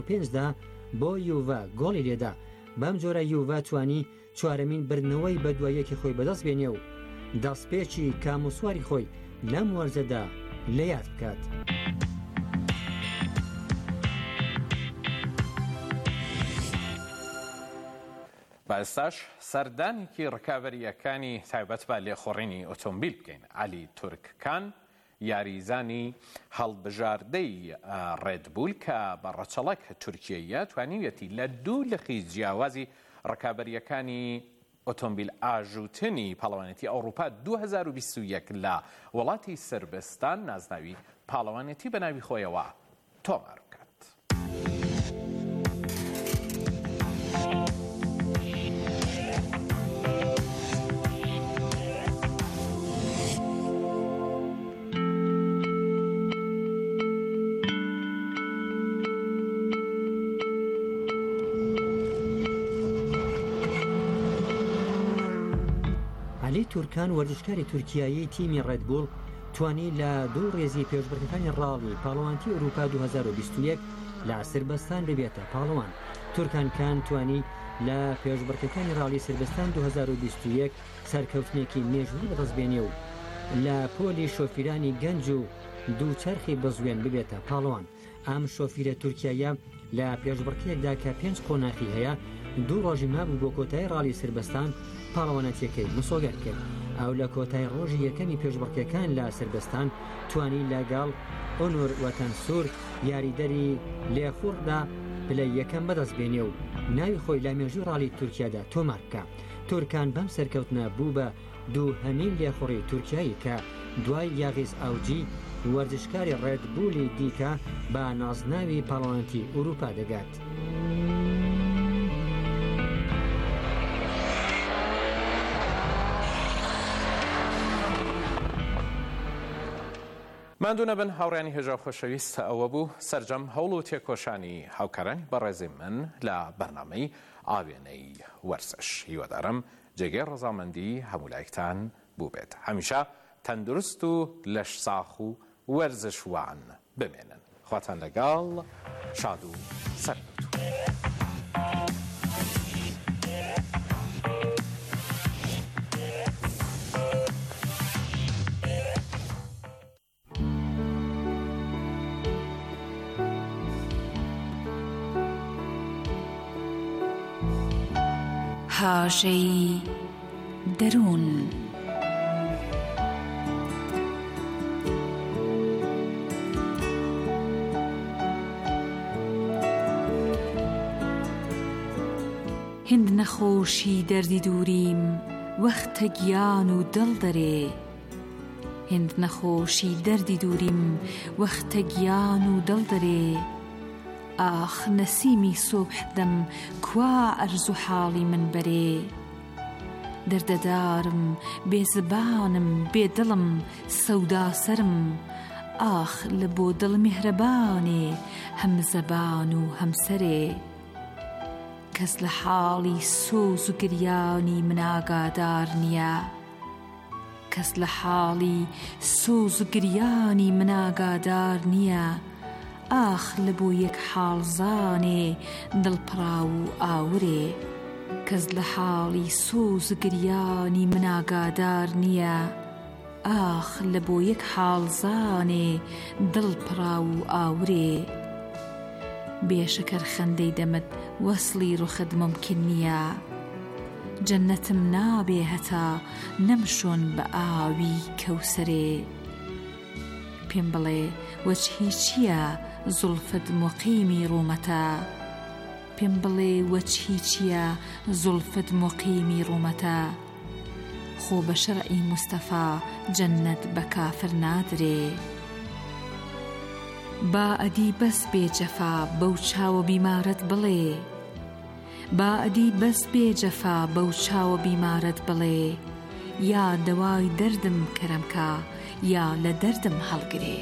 پێنجدا بۆ یوڤە گۆڵی لێدا. بەم جۆرە یوڤە توانی چوارەمین بردنەوەی بە دوایەکی خۆی بەدەست بێنێ و دەستپێکی کاموسواری خۆی لەم وەرزەدا لە یاد بکات. بەئێستاش سەردانێکی ڕکابەریەکانی تایبەت بە لێخۆڕینی ئۆتۆمبیل بکەین. علی تورککان یاریزانی هەڵبژاردەی ڕێدبول کە بە ڕەچەڵەک تورکیەیە توانیوێتی لە 2 لخی جیاوازی ڕکابەریەکانی ئۆتۆمبیل ئاژووتنی پاڵەوانێتی ئەوروپا 2021 لە وڵاتی سربستان نازناوی پاڵەوانێتی بە ناوی خۆیەوە تۆمار بکات. علی تورکان وەرزشکاری تورکیایی تیمی ڕێدبول توانی لە 2 ڕێزی پێشبڕکەکانی ڕاڵی پاڵەوانتی ئەوروپا 2021 لە سربەستان ببێتە پاڵەوان. تورکان توانی لە پێشبڕکەکانی ڕاڵی سربەستان 2021 سەرکەوتنێکی مێژووی بەدەستبێنێ و لە پۆلی شۆفیرانی گەنج و دووچەرخی بەزوێن ببێتە پاڵەوان. ئەم شۆفیرە تورکیایە لە پێشبڕکەیەکدا کە 5 قۆناغی هەیە 2 ڕۆژی مابوو بۆ کۆتایی ڕاڵی سربەستان پاڵەوانەتیەکەی مسۆگەر کرد. ئەو لە کۆتای ڕۆژی یەکەمی پێشبڕکەکان لە سربەستان توانی لەگەڵ ئۆنور وەتەنسوور یاریدەری لێخوڕدا پلەی یەکەم بەدەست بێنێ و ناوی خۆی لە مێژووی ڕاڵی تورکیادا تۆمار بکە. تورکان بەم سەرکەوتنە بوو بە 2هەمین لێخوڕی تورکیایی کە دوای یاغیز ئاوجی وەرزشکاری ڕێدبولی دیکە بە نازناوی پاڵەوانێتی ئەوروپا دەگات. ماندوو نەبن هاوڕێانی هێژە خۆشەویست ئەوە بوو سەرجەم هەوڵ و تێکۆشانی هاوکارانی بەڕێزی من لە بەرنامەی ئاوێنەی وەرزش. هیوادارم جێگەی ڕەزامەندی هەموو لایەکتان بوو بێت. هەمیشە تەندروست و لەش ساخ و وەرزشوان بمێنن. خواتان لەگەڵ شاد و سەرکەوتوو. هاژەی دەروون هند نەخۆشی دەردی دووریم وەختە گیان و دڵ دەرێ. هند نەخۆشی دەردی دووریم وەختە گیان و دڵ دەرێ. ئاخ نەسیمی سوبح دەم کوا ئەرز و حاڵی من بەرێ. دەردەدارم بێزبانم بێدڵم سەودا سرم. ئاخ لە بۆ دڵ میهرەبانێ هەم زەبان و هەم سەرێ. کەس لە حاڵی سۆز و گریانی من ئاگادار نییە. کەس لە حاڵی سۆز و گریانی من ئاگادار نییە. ئاخ لە بۆ یەک حاڵزانێ دڵپڕا و ئاورێ. کەس لە حاڵی سۆز و گریانی من ئاگادار نییە. ئاخ لە بۆ یەک حاڵزانێ دڵپڕا و ئاورێ. بێشەکەر خەندەی دەمت وەسڵی ڕوخت ممکن نییە. جەنەتم نابێ هەتا نەمشۆن بە ئاوی کەوسەرێ. پێم بڵێ وەجهی چییە زولفت مقیمی ڕوومەتە. پێم بڵێ وەجهی چییە زولفت مقیمی ڕوومەتە. خۆ بە شەرعی موستەفا جەنەت بە کافر نادرێ. با ئەدی بەس بێ جەفا بەو چاوە بیمارەت بڵێ. با ئەدی بەس بێ جەفا بەو چاوە بیمارەت بڵێ. یا دەوای دەردم کەرەمکە یا لە دەردم هەڵگرێ.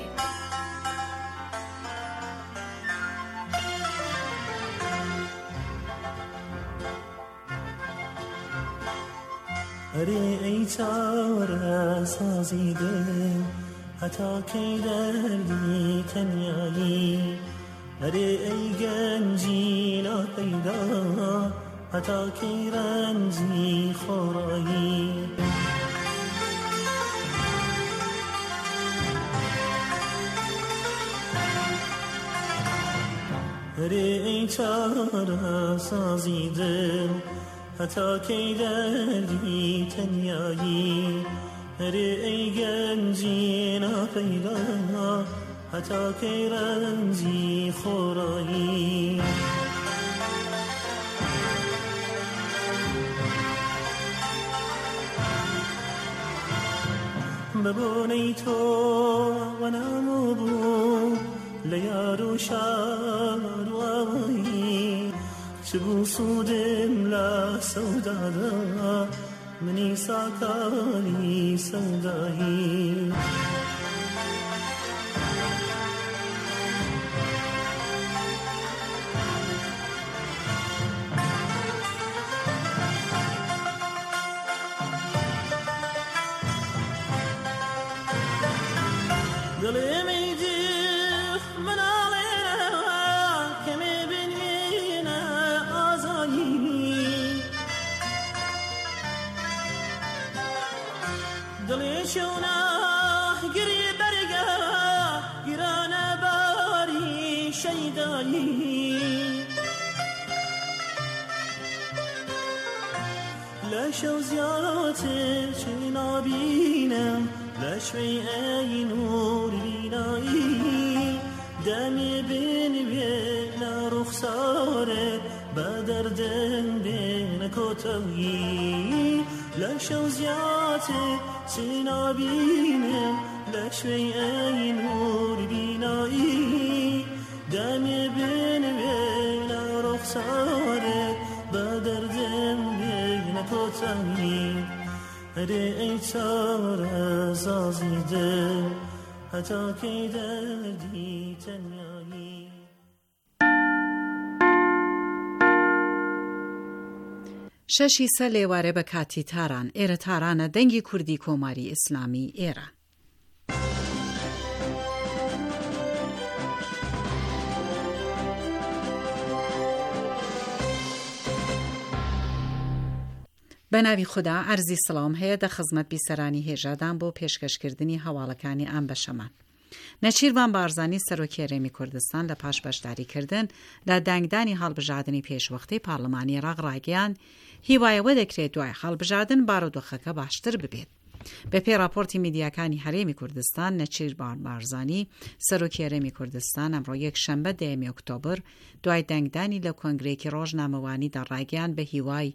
ئەرێ ئەی چارە سازی دڵ هەتا کەی دەردی تەنیایی. هەرێ ئەی گەنجی ناپەیدا هەتا کەی ڕەنجی خۆڕایی هەرێ ئەی چارە سازی دڵ هەتا کەی دەردی تەنیایی هەرێ ئەی گەنجی ناپەیدا هەتا کەی ڕەنجی خۆڕایی ببوونەی تۆ وەنامۆ بوو لە یار و شار و ئاوایی چ بوو سوودم لە سەودادا منی ساکانی سەودایی شوزیات چه نبینم لشوی ای نور بینایی دمی بین بین رخساره بدردن بین کتویی لشوزیات چه نبینم لشوی ای نور بینایی دمی بین بین رخساره بدردن هەرێ ئەی چارە سازی دڵ هەتا کەی دەردی تەنیایی شەشی سە لێوارە بە کاتی تاران ئێرە تارانە دەنگی کوردی کۆماری ئیسلامی ئێرە بەناوی خوددا ئەرزی سڵام هەیە دە خزمەت بیسەرانی هێژادان بۆ پێشکەشکردنی هەواڵەکانی ئەم بەشەمان. نەچیروان بارزانی سەرۆکی هەرێمی کوردستان لە پاش بەشداریکردن لە دەنگدانی هەڵبژاردننی پێشوەختەی پارلەمانی عێراق ڕاگەیاند هیوایەوە دەکرێت دوای هەڵبژاردن بارودۆخەکە باشتر ببێت. بەپێی راپۆرتی میدیاکانی هەرێمی کوردستان نەچیروان بارزانی سەرۆکی هەرێمی کوردستان ئەمڕۆ یەکشەمبە 10 ئۆکتۆبر دوای دەنگدانی لە کۆنگرێکی ڕۆژنامەوانیدا ڕاگەیاند بە هیوای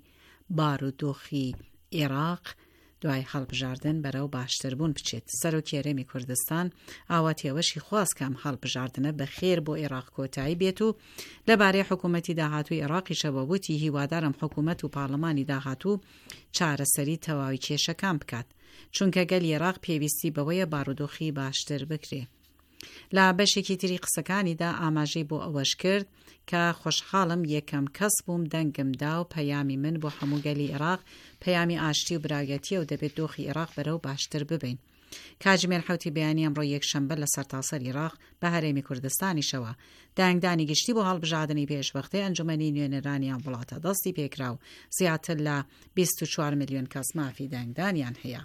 بارودۆخی عێراق دوای هەڵبژاردن بەرەو باشتربوون بچێت. سەرۆکی هەرێمی کوردستان ئاواتیەوەشی خواست کەم هەڵبژاردنە بە خێر بۆ عێراق کۆتایی بێت و لەبارەی حکوومەتی داهاتووی عێراقیشەوە وتی هیوادارم حکوومەت و پارلەمانی داهاتوو چارەسەری تەواوی کێشەکان بکات چونکە گەل عێراق پێویستی بەوەیە بارودۆخی باشتر بکرێ. لە بەشێکی تری قسەکانیدا ئاماژەی بۆ ئەوەش کرد کە خۆشحاڵم یەکەم کەس بووم دەنگمدا و پەیامی من بۆ هەموو گەلی عێراق پەیامی ئاشتی و براگەتیە و دەبێت دۆخی عێراق بەرەو باشتر ببین. کاتژمێر حوتی بەیانی ئەمڕۆ یەکشەمبە لە سەرتاسەر عێراق بە هەرێمی کوردستانیشەوە دەنگدانی گشتی بۆ هەڵبژاردننی پێشوەختەی ئەنجومەنی نوێنەرانیان وڵاتە دەستی پێکرا و زیاتر لە 24 میلیۆن کەس مافی دەنگدانیان هەیە.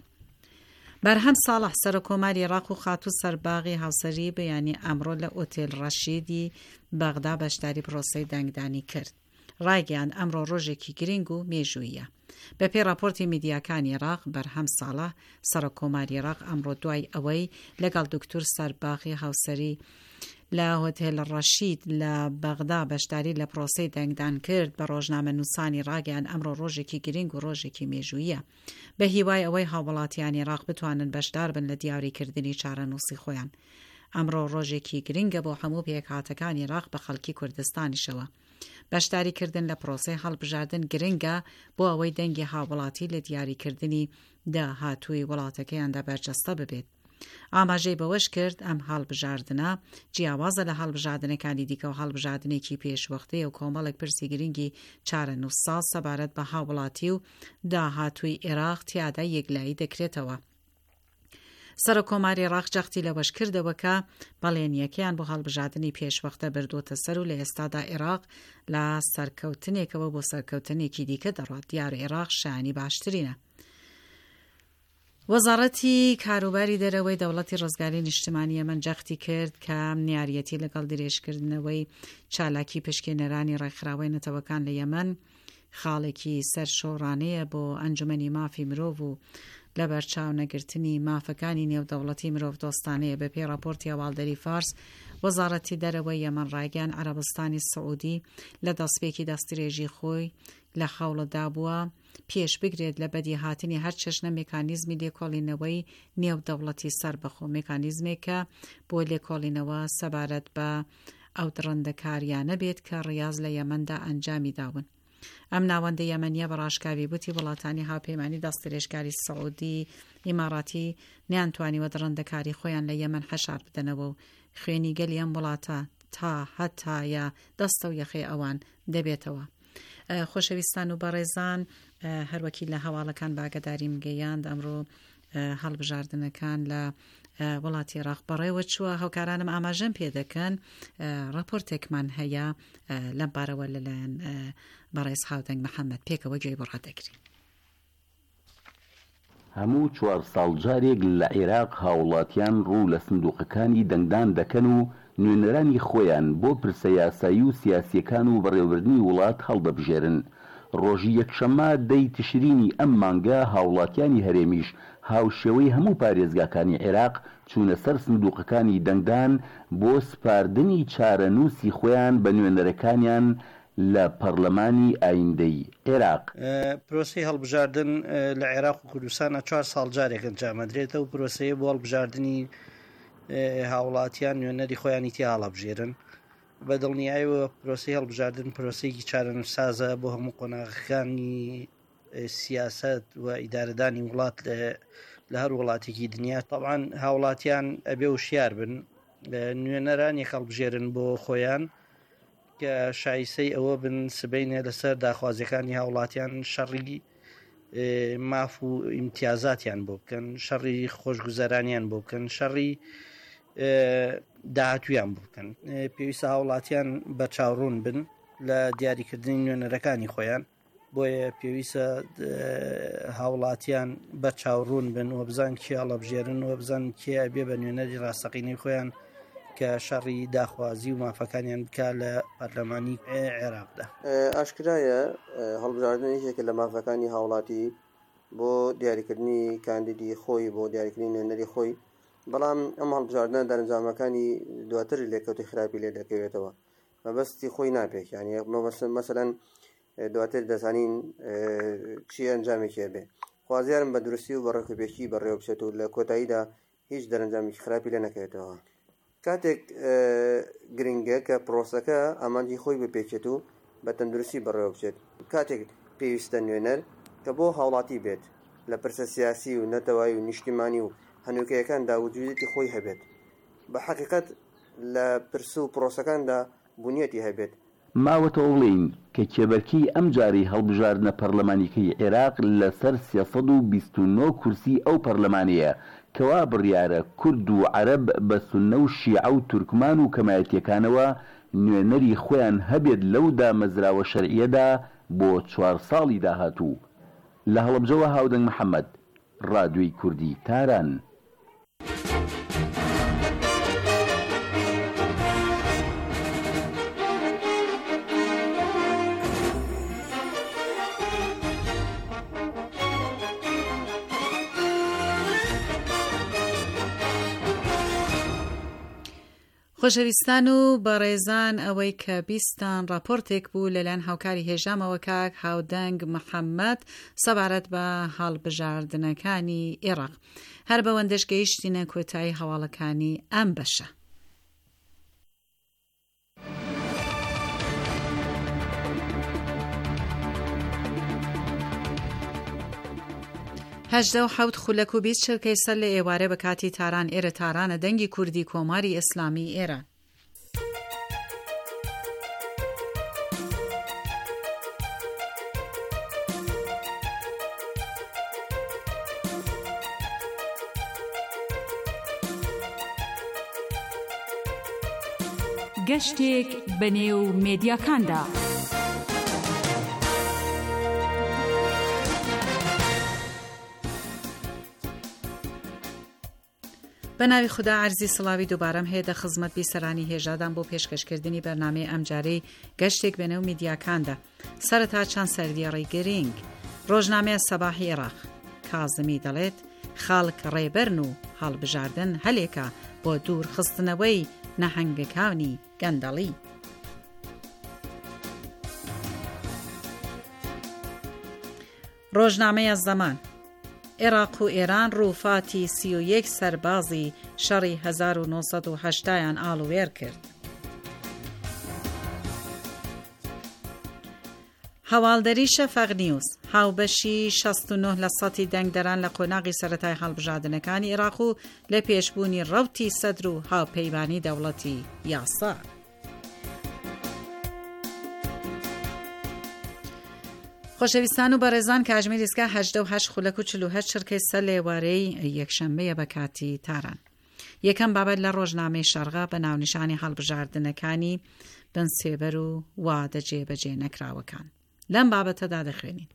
بەرهەم ساڵح سەرۆکۆماری عێراق و خاتوو سەرباغی هاوسەری بەیانی ئەمڕۆ لە ئۆتێل ڕەشیدی بەغدا بەشداری پرۆسەی دەنگدانی کرد. ڕایگەیاند ئەمڕۆ ڕۆژێکی گرنگ و مێژوویە. بەپێی راپۆرتی میدیاکانی عێراق بەرهەم ساڵح سەرۆکۆماری عێراق ئەمڕۆ دوای ئەوەی لەگەڵ دکتۆر سەرباغی هاوسەری لە هۆتێل ڕەشید لە بەغدا بەشداری لە پرۆسەی دەنگدان کرد بە ڕۆژنامە نووسانی ڕاگەیان ئەمڕۆ ڕۆژێکی گرنگ و ڕۆژێکی مێژوویە بە هیوای ئەوەی هاوڵاتیانی عێراق بتوانن بەشدار بن لە دیاریکردنی چارەنووسی خۆیان. ئەمڕۆ ڕۆژێکی گرنگە بۆ هەموو پێکهاتەکانی عێراق بە خەڵکی کوردستانیشەوە. بەشداریکردن لە پرۆسەی هەڵبژاردن گرنگە بۆ ئەوەی دەنگی هاوڵاتی لە دیاریکردنی داهاتووی وڵاتەکەیاندا بەرجەستە ببێت. ئاماژەی بەوەش کرد ئەم هەڵبژاردنە جیاوازە لە هەڵبژاردنەکانی دیکە و هەڵبژاردنێکی پێشوەختەیە و کۆمەڵێک پرسی گرنگی چارەنووسساڵ سەبارەت بە هاوڵاتی و داهاتووی عێراق تیادا یەکلایی دەکرێتەوە. سەر کۆماری عێراق جەختی لەوەش کردەوە کە بەڵێنیەکەیان بۆ هەڵبژاردننی پێشوەختە بردووەتە سەر و لە ئێستادا عێراق لە سەرکەوتنێکەوە بۆ سەرکەوتنێکی دیکە دەڕات. دیارە عێراق شایانی باشترینە. وەزارەتی کاروباری دەرەوەی دەوڵەتی ڕزگاری نیشتیمانی یەمەن جەختی کرد کە نیاریەتی لەگەڵ درێژکردنەوەی چالاکی پشکێنەرانی ڕێکخراوەی نەتەوەکان لە یەمەن خاڵێکی سەر شۆڕانەیە بۆ ئەنجومەنی مافی مرۆڤ و لە بەرچاو نەگرتنی مافەکانی نێودەوڵەتی مرۆڤ دۆستانەیە. بە پێی راپۆرتی هەواڵدەری فارس، وەزارەتی دەرەوەی یەمەن ڕایگەیاند عەرەبستانی سەعودی لە دەستپێکی دەستدرێژی خۆی لە خەوڵەدا بووە پێش بگرێت لە بەدی هاتنی هەر چەشنە مێکانیزمی لێکۆڵینەوەی نێودەوڵەتی سەربەخۆ، مێکانیزمێکە بۆ لێکۆڵینەوە سەبارەت بە ئەو درەندەکاریانە بێت کە ڕیاز لە یەمەندا ئەنجامی داون. ئەم ناوەندە یەمەنیە بەڕاشکاوی بوتی وڵاتانی هاوپەیمانی دەستدرێژکاری سەعودی ئیماڕاتی نیانتوانیوە درەندەکاری خۆیان لە یەمەن حەشار بدەنەوە و خوێنی گەلی ئەم وڵاتە تا هەتایە دەستە و یەخێ ئەوان دەبێتەوە. خۆشەویستان و بەڕێزان، هەروەکی لە هەواڵەکان باگەداریم گەیاند ئەمڕۆ هەڵبژاردنەکان لە وڵاتی عێراق بەڕێوە چووە. هاوکارانم ئاماژەم پێ دەکەن راپۆرتێکمان هەیە لەم بارەوە لەلایەن بەڕێز هاودەنگ محەممەد پێکەوە گوێی بۆ ڕادەگرین. هەموو 4 ساڵ جارێک لە عێراق هاوڵاتیان ڕوو لە سندوقەکانی دەنگدان دەکەن و نوێنەرانی خۆیان بۆ پرسە یاسایی و سیاسیەکان و بەڕێوەبردنی وڵات هەڵدەبژێرن. ڕۆژی یەکشەممە 10 تشرینی ئەم مانگە هاوڵاتیانی هەرێمیش هاوشێوەی هەموو پارێزگاکانی عێراق چوونە سەر سندوقەکانی دەنگدان بۆ سپاردنی چارەنووسی خۆیان بە نوێنەرەکانیان لە پەرلەمانی ئایندەی عێراق. پرۆسەی هەڵبژاردن لە عێراق و کوردستانە 4 ساڵ جارێک ئەنجامەدرێتە و پرۆسەیە بۆ هەڵبژاردننی هاوڵاتیان نوێنەری خۆیانی تیا هەڵەبژێرن. بە دڵنیایەوە پرۆسەی هەڵبژاردن پرۆسەیەکی چارەنووسسازە بۆ هەموو قۆناغەکانی سیاست و ئیدارەدانی وڵات لە هەر وڵاتێکی دنیا. طبعاً هاوڵاتیان ئەبێ وشیار بن نوێنەرانێک هەڵبژێرن بۆ خۆیان کە شایستەی ئەوە بن سبەینێ لەسەر داخوازیەکانی هاوڵاتیان شەڕی ماف و ئیمتیازاتیان بۆ بکەن، شەڕی خۆشگوزەرانیان بۆ بکەن، شەڕی داهاتویان بۆ بکەن. پێویستە هاوڵاتیان بە چاوڕوون بن لە دیاریکردنی نوێنەرەکانی خۆیان. بۆیە پێویستە هاوڵاتیان بە چاوڕوون بن و بزان کێ هەڵەبژێرن و بزان کێ ئەبێ بە نوێنەری ڕاستەقینەی خۆیان کە شەڕی داخوازی و مافەکانیان بکە لە پەرلەمانی عێراقدا. ئاشکرایە هەڵبژاردن یەکێکە لە مافەکانی هاوڵاتی بۆ دیاریکردنی کاندیدی خۆی بۆ دیاریکردنی نوێنەری خۆی، بەڵام ئەم هەڵبژاردنە دەرەنجامەکانی دواتر لێکەوتی خراپی لێ دەکەوێتەوە. مەبەستی خۆی ناپێک، یعنی مەسەلەن دواتر دەزانین چی ئەنجامێکی هەبێ. خوازیارم بە درستی و بە ڕێکوپێکی بەڕێوە بچێت و لە کۆتاییدا هیچ دەرەنجامێکی خراپی لێ نەکەوێتەوە. کاتێک گرنگە کە پرۆسەکە ئامانجی خۆی بپێچێت و بە تەندروستی بەڕێوە بچێت. کاتێک پێویستە نوێنەر کە بۆ هاوڵاتی بێت لە پرسە سیاسی و نەتەوایی و نیشتیمانی و هەنووکەیەکاندا وجودێتی خۆی هەبێت، بە حەقیقەت لە پرس و پرۆسەکاندا بوونیەتی هەبێت. ماوەتە ئەوڵین کە کێبەرکی ئەم جاری هەڵبژاردنە پەرلەمانیکەی عێراق لەسەر 329 کورسی ئەو پەرلەمانەیە کەوا بڕیارە کورد و عەرەب بە سوننە و شیعە و تورکمان و کەمایەتیەکانەوە نوێنەری خۆیان هەبێت لەو دامەزراوە شەرعیەدا بۆ 4 ساڵی داهاتوو. لە هەڵەبجەوە هاودەنگ محەممەد، ڕادیۆی کوردی تاران. خۆشەویستان و بەڕێزان، ئەوەی کە بیستان راپۆرتێک بوو لەلایەن هاوکاری هێژامەوە کاک هاودەنگ محەممەد سەبارەت بە هەڵبژاردنەکانی عێراق. هەر بەوەندەش گەیشتینە کۆتایی هەواڵەکانی ئەم بەشە. هەژدە و حەوت خولەک و 20 چرکەی سەر لە ئێوارە بە کاتی تاران ئێرە تارانە دەنگی کوردی کۆماری ئیسلامی ئێران. گەشتێک بەنێو مێدیاکاندا. بەناوی خوددا عەرزی سڵاوی دووبارەم هەیە دە خزمەت بیسەرانی هێژادان بۆ پێشکەشکردنی بەرنامەی ئەمجارەی گەشتێک بەنێو میدیاکاندا. سەرەتا چەند سەردیێڕی گرنگ. ڕۆژنامەیە سەباحی عێراق کازمی دەڵێت خاڵک ڕێبەرن و هەڵبژاردن هەلێکە بۆ دوور خستنەوەی نەهەنگەکانی گەندەڵی. ڕۆژنامەیە زەمان عێراق و ئێران ڕووفاتی 31 سەربازی شەڕی 1980یان ئاڵوێر کرد. هەواڵدەری شەفەق نیوز هاوبەشی 69% دەنگدەران لە قۆناغی سەرەتای هەڵبژاردنەکانی عێراق و لە پێشبوونی ڕەوتی سەدر و هاوپەیمانی دەوڵەتی یاسا. خۆشەویستان و بەڕێزان کاتژمێر ئێستا 88 خولەک و 48 شرکەی سەر لێوارەی یەکشەمبەیە بە کاتی تاران. یەکەم بابەت لە ڕۆژنامەی شەرقا بە ناونیشانی هەڵبژاردنەکانی بنسێبەر و وادە جێبەجێ نەکراوەکان. لەم بابەتەدا دەخوێنین.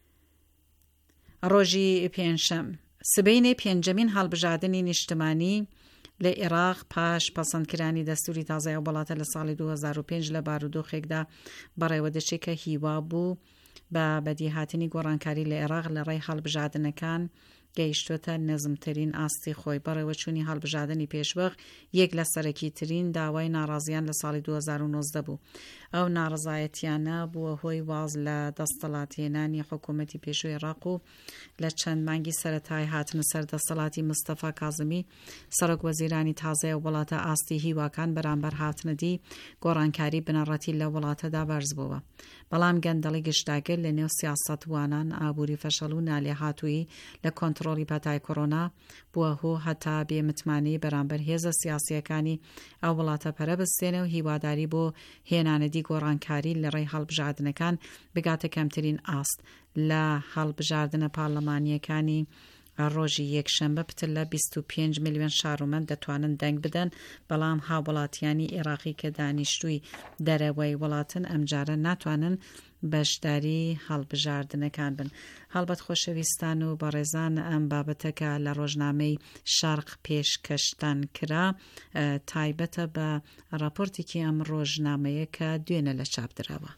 ڕۆژی پێنجشەم سبەینێ پێنجەمین هەڵبژاردننی نیشتمانی لە عێراق پاش پەسەندکرانی دەستوری تازای وڵاتە لە ساڵی 2005 لە بارودۆخێکدا بەڕێوەدەچێکە هیوا بوو بە بەدیهاتنی گۆڕانکاری لە عێراق لە ڕێی هەڵبژاردنەکان گەیشتوتە نەزمترین ئاستی خۆی. بەڕێوەچوونی هەڵبژاردننی پێشوەق یەک لە سەرەکی ترین داوای ناڕازیان لە ساڵی 2019 بوو. ئەو ناڕزایەتیانە بووە هۆی واز لە دەستەڵاتهێنانی حکوومەتی پێشووی عێراق و لە چەند مانگی سەرەتای هاتنە سەر دەستەڵاتی مستەفا کازمی سەرۆک وەزیرانی تازای وڵاتە ئاستی هیواکان بەرامبەر هاتنەدی گۆڕانکاری بنەڕەتی لە وڵاتەدا بەرز بووە. بەڵام گەندەڵی گشتاگر لە نێو سیاسەتوانان ئابووری فەشەڵ و نالێ هاتووی لە کۆنتڕۆلی پەتای کۆڕۆنا بووە هۆ هەتا بێمتمانی بەرامبەر هێزە سیاسیەکانی ئەو وڵاتە پەرە بستێنە و هیواداری بۆ هێنانەدی گۆڕانکاری لە ڕێی هەڵبژاردنەکان بگاتە کەمترین ئاست لە هەڵبژاردنە پارلەمانیەکانی ڕۆژی یەکشەمبە پتر لە 25 میلیۆن شارومەند دەتوانن دەنگ بدەن، بەڵام هاوڵاتیانی عێراقی کە دانیشتووی دەرەوەی وڵاتن ئەمجارە ناتوانن بەشداری هەڵبژاردنەکان بن. هەڵبەت خۆشەویستان و بەڕێزان ئەم بابەتەکە لە ڕۆژنامەی شەرق پێشکەشتان کرا تایبەتە بە راپۆرتێکی ئەم ڕۆژنامەیە کە دوێنە لە چاپ درراوە.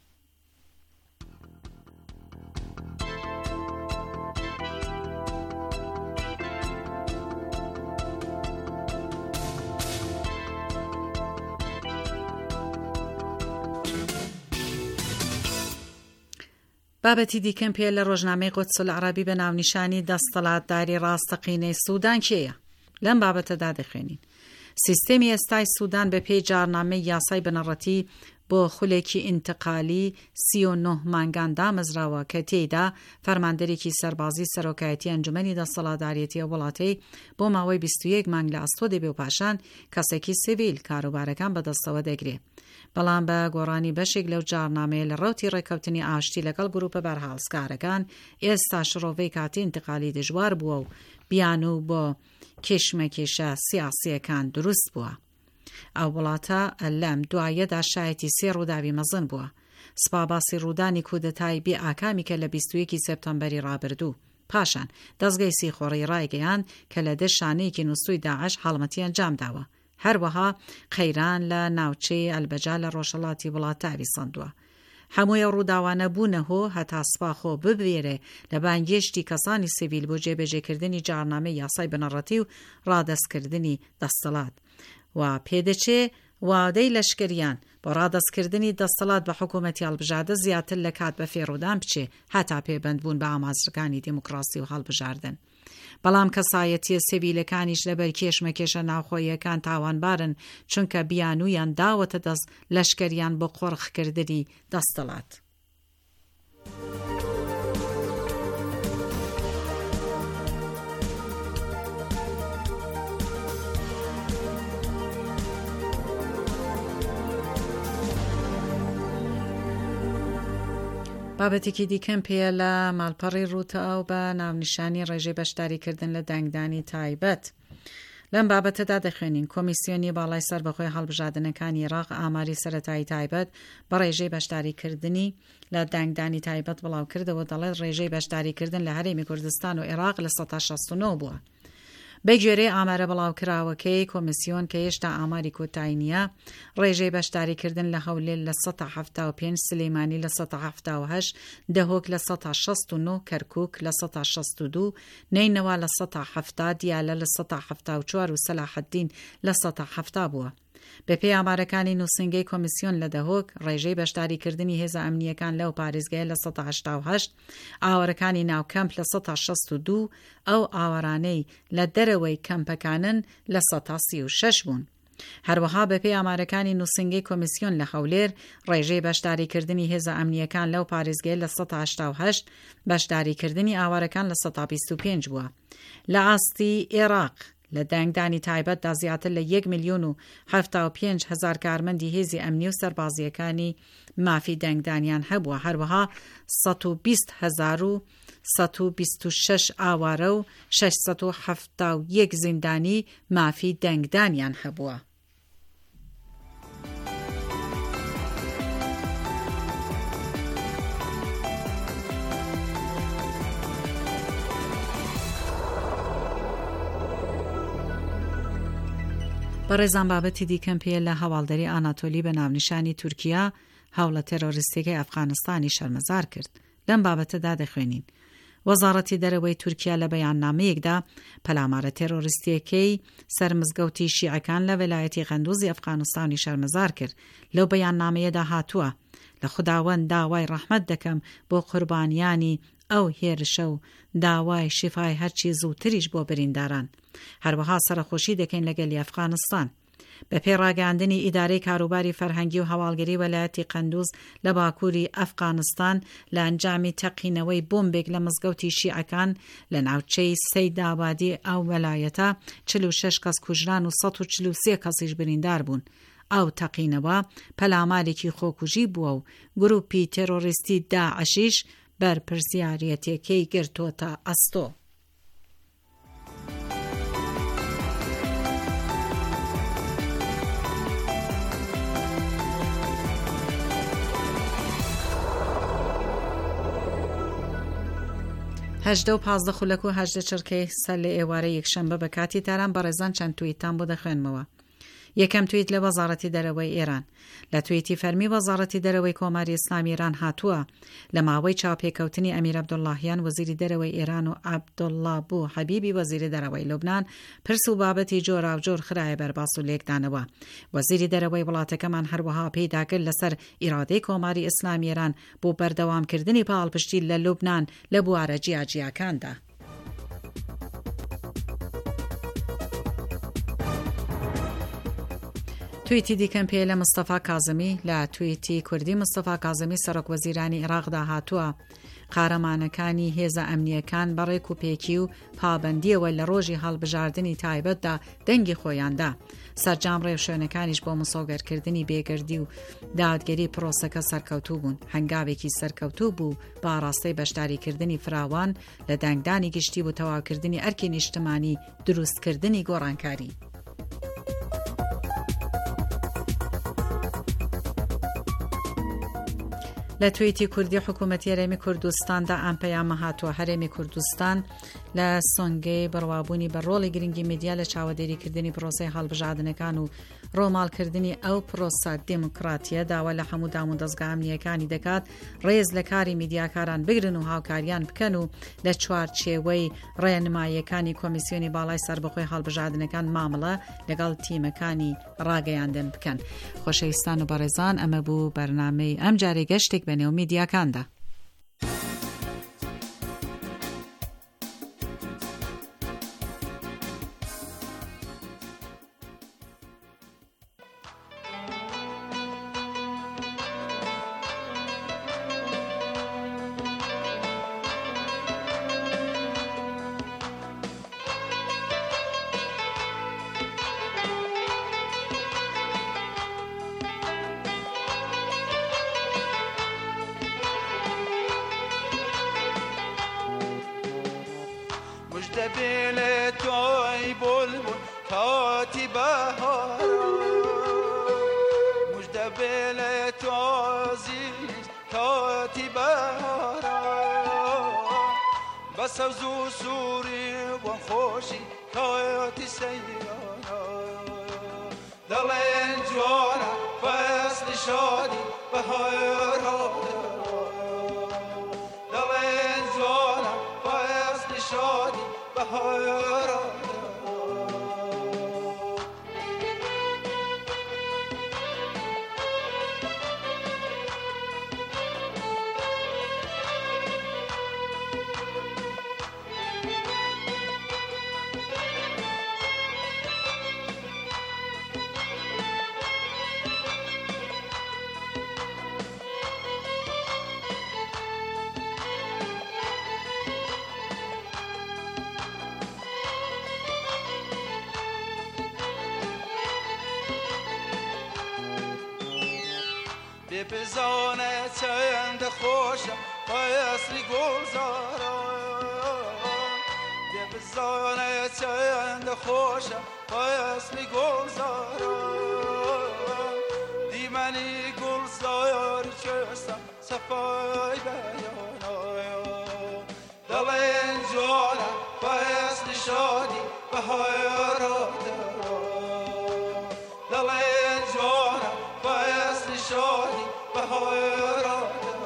بابەتی دیکەم پێ لە ڕۆژنامەی قودس العەرەبی بە ناونیشانی دەستەڵاتداری ڕاستەقینەی سوودان کێیە؟ لەم بابەتەدا دەخوێنین. سیستەمی ئێستای سوودان بە پێی جارنامەی یاسای بنەڕەتی بۆ خولێکی ئینتقالی 39 مانگان دامەزراوە کە تێیدا فەرماندەرێکی سەربازی سەرۆکایەتی ئەنجومەنی دەسەڵاتدارەتی وڵاتەی بۆ ماوەی 21 مانگ لە ئەستۆ دەبێ و پاشان کەسێکی سیڤیل کاروبارەکان بەدەستەوە دەگرێ. بەڵام بە گۆڕانی بەشێک لەو جارنامەیە لە ڕەوتی ڕێکەوتنی ئاشتی لەگەڵ گروپە بەرهەڵسکارەکان ئێستا شڕۆڤەی کاتی ئینتقالی دژوار بووە و بیان و بۆ کێشمەکێشە سیاسیەکان دروست بووە. ئەو وڵاتە لەم دوایەدا شایەتی سێ ڕووداوی مەزن بووە. سپاباسی ڕوودانی کودەتای بێ ئاکامی کە لە 21 سپتەمبەری ڕابردوو. پاشان دەستگای سیخۆڕی ڕایگەیان کە لە دەشانەیەکی نووسوی داعش هەڵمەتیان جامداوە. هەروەها قەیران لە ناوچەی ئەلبەجا لە ڕۆژهەڵاتی وڵاتاوی سندووە. هەمووی ڕووداوانە بوونەهۆ هەتا سپاخۆ ببوێرێ لە بانگێشتی کەسانی سیڤیل بۆ جێبەجێکردنی جارنامەی یاسای بنەڕەتی و ڕادەستکردنی دەستەڵات. و پێدەچێ وادەی لەشکریان بۆ ڕادەستکردنی دەستەڵات بە حکوومەتی هەڵبژاردە زیاتر لە کات بە فێڕۆدان بچێ هەتا پێبەندبوون بە ئاماژەکانی دیموکراسی و هەڵبژاردن. بەڵام کەسایەتیە سیڤیلەکانیش لەبەر کێشمەکێشە ناوخۆیەکان تاوانبارن چونکە بیانوویان داوەتە دەست لەشکریان بۆ قۆڕخکردنی دەستەڵات. بابەتێکی دیکەم پێ لە ماڵپەڕی ڕووتە ئەو بە ناونیشانی ڕێژەی بەشداریکردن لە دەنگدانی تایبەت لەم بابەتەدا دەخوێنین کۆمیسیۆنی باڵای سەربەخۆی هەڵبژاردنەکانی عێراق ئاماری سەرەتایی تایبەت بە ڕێژەی بەشداریکردنی لە دانگدانی تایبەت بڵاو کردەوە دەڵێت ڕێژەی بەشداریکردن لە هەرێمی کوردستان و عێراق لە 169 بووە. بەگوێرەی ئامارە بڵاوکراوەکەی کۆمیسیۆن کە هێشتا ئاماری کۆتایی نییە، ڕێژەی بەشداریکردن لە هەولێر لە 175، سلەیمانی لە 178، دەهۆک لە 169، کەرکووک لە 162، نینەوە لە 170، دیالە لە 174 و سەلاحەددین لە 170 بووە. بەپێی ئامارەکانی نووسنگەی کۆمیسیۆن لە دەهۆک ڕێژەی بەشداریکردنی هێزە ئەمنیەکان لەو پارێزگایە لە 188، ئاوەرەکانی ناو کەمپ لە 162، ئەو ئاوەرانەی لە دەرەوەی کەمپەکانن لە 136 بوون. هەروەها بەپێی ئامارەکانی نووسنگەی کۆمیسیۆن لە هەولێر ڕێژەی بەشداریکردنی هێزە ئەمنیەکان لەو پارێزگایە لە 188، بەشداریکردنی ئاوارەکان لە 125 بووە. لە ئاستی عێراق لە دانگدانی تایبەتدا زیاتر لە 1,075,000 کارمەندی هێزی ئەمنی و سەربازیەکانی مافی دانگدانیان هەبووە. هەروەها 120,126 ئاوارە و 671 زیندانی مافی دانگدانیان هەبووە. بەڕێزان بابەتی دیکەم پێ لە هەواڵدەری ئاناتۆلی بە ناونیشانی تورکیا هەوڵە تێرۆریستیەکەی ئەفغانستانی شەرمەزار کرد. لەم بابەتەدا دەخوێنین وەزارەتی دەرەوەی تورکیا لە بەیاننامەیەکدا پەلامارە تێرۆریستیەکەی سەرمزگەوتی شیعەکان لە ویلایەتی قەندوزی ئەفغانستانی شەرمەزار کرد. لەو بەیاننامەیەدا هاتووە لە خوداوەند داوای ڕەحمەت دەکەم بۆ قوربانیانی ئەو هێرشە و داوای شیفای هەرچی زووتریش بۆ برینداران. هەروەها سەرخۆشی دەکەین لەگەلی ئەفغانستان. بە پێی ڕاگەاندنی ئیدارەی کاروباری فەرهەنگی و هەواڵگەری وەلایەتی قەندوز لە باکووری ئەفغانستان لە ئەنجامی تەقینەوەی بۆمبێک لە مزگەوتی شیعەکان لە ناوچەی سەیدابادی ئەو وەلایەتە 46 کەس کوژران و 143 کەسیش بریندار بوون. ئەو تەقینەوە پەلامارێکی خۆکوژی بووە و گروپی تێرۆریستی داعشیش بەرپرسیارەتێکەی گرتوۆتە ئەستۆ. هەژدە و 15 خولەک و 18 چرکەی سەر لە ئێوارە یەکشەمبە بە کاتی تاران بەڕێزان چەند تویتان بۆ دەخوێنمەوە. یەکەم تویت لە وەزارەتی دەرەوەی ئێران. لە تویتی فەرمی وەزارەتی دەرەوەی کۆماری ئیسلامی ئێران هاتووە لە ماوەی چاوپێکەوتنی ئەمیر عەبدوڵڵاهیان وەزیری دەرەوەی ئێران و عەبدوڵڵا بوو حەبیبی وەزیری دەرەوەی لوبنان پرس و بابەتی جۆرا و جۆر خرایە بەرباس و لێکدانەوە. وەزیری دەرەوەی وڵاتەکەمان هەروەها پێیدا کرد لەسەر ئیرادەی کۆماری ئیسلامی ئێران بۆ بەردەوامکردنی پاڵپشتی لە لوبنان لە بوارە جیاجیاکاندا. تویتی دیکەم پێ لە مستەفا کازمی لە تویتی کوردی مستەفا کازمی سەرۆک وەزیرانی عێراقدا هاتووە قارەمانەکانی هێزە ئەمنیەکان بەڕێک و پێکی و پابەندیەوە لە ڕۆژی هەڵبژاردننی تایبەتدا دەنگی خۆیاندا. سەرجام ڕێوشوێنەکانیش بۆ مسۆگەرکردنی بێگردی و دادگەری پرۆسەکە سەرکەوتوو بوون. هەنگاوێکی سەرکەوتوو بوو با ڕاستەی بەشداریکردنی فراوان لە دەنگدانی گشتی بوو تەواوکردنی ئەرکی نیشتمانی دروستکردنی گۆڕانکاری. لە تویتی کوردی حکوومەتی هەرێمی کوردستاندا ئەم پەیامە هاتووە هەرێمی کوردستان لە سۆنگەی بڕوابوونی بە ڕۆڵی گرنگی میدیا لە چاوەدێریکردنی پرۆسەی هەڵبژاردنەکان و ڕۆماڵکردنی ئەو پرۆسە دموکراتیە داوا لە هەموو دام و دەستگا ئەمنیەکانی دەکات ڕێز لە کاری میدیاکاران بگرن و هاوکاریان بکەن و لە چوارچێوەی ڕێنماییەکانی کۆمیسیۆنی باڵای سەربەخۆی هەڵبژاردنەکان مامەڵە لەگەڵ تیمەکانی ڕاگەیاندن بکەن. خۆشەویستان و بەڕێزان ئەمە بوو بەرنامەی ئەم جارێ گەشتێک بە نێو میدیاکاندا. دل توی بلبل تا سوزو سوری و خوشی کایاتی سیانا دلین جوانا فصل شادی بهار دلین جوانا فصل شادی بهار بزانه چند خوشم فصلی گلزارم بزانه چند خوشم فصلی گلزارم دیمنی گلزاری چستم صفای بیانایم دلین جانم فصلی شادی بهار دلین جانم فصلی شادی بهار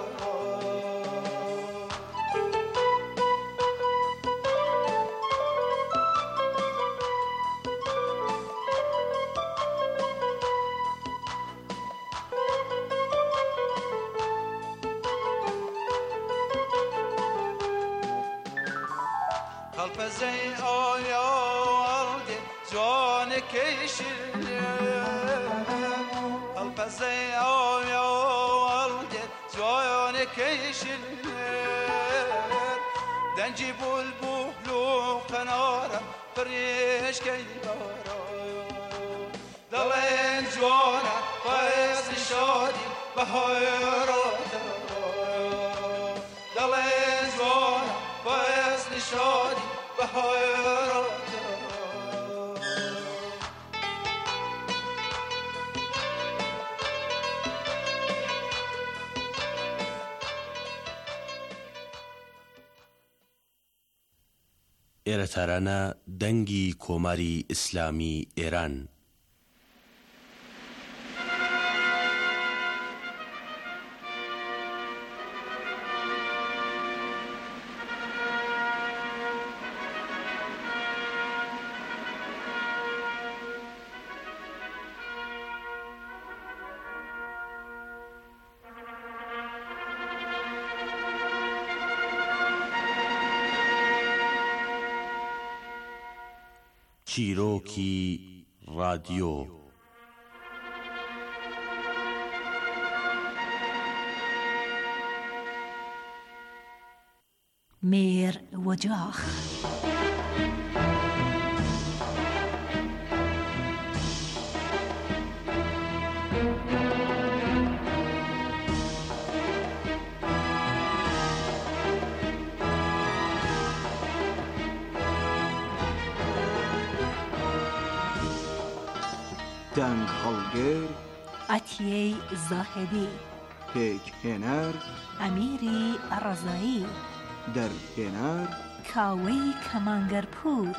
قلب زي آیا والدي جان کشیدن قلب زي آیا والدي جان کشیدن دنجی بلبل و قنارم فریش کی بارا دلین جوانا فصل شادی بهار دلین جوانا فصل شادی بهار ئێرەتارانە دەنگی کۆماری ئیسلامی ئێران چیرۆکی رادیۆ مێر وەجاخ دەنگ هەڵگر ئەتیەی زاهدی پێک هێنەر ئەمیری ڕەزایی دەرهێنەر کاوەی کەمانگەرپور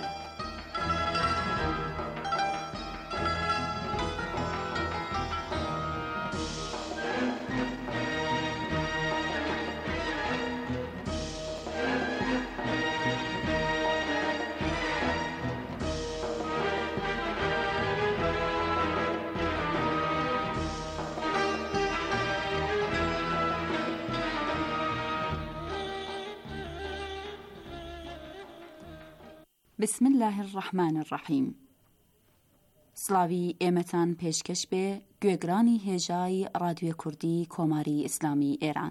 بسم الله الرحمن الرحیم. سلاوی ئێمەتان پێشکەش بێ گوێگرانی هێژای رادیۆ کوردی کۆماری ئیسلامی ئێران.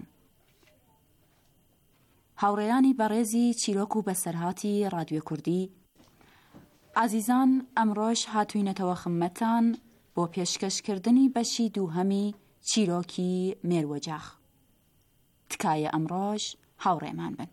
هاوڕێیانی بەڕێزی چیرۆک و بەسەرهاتی رادیۆ کوردی، ئازیزان ئەمڕۆژ هاتووینەتەوە خممەتان بۆ پێشکەشکردنی بەشی دووهەمی چیرۆکی مێروەجاخ. تکایە ئەمڕۆژ هاوڕێمان بن.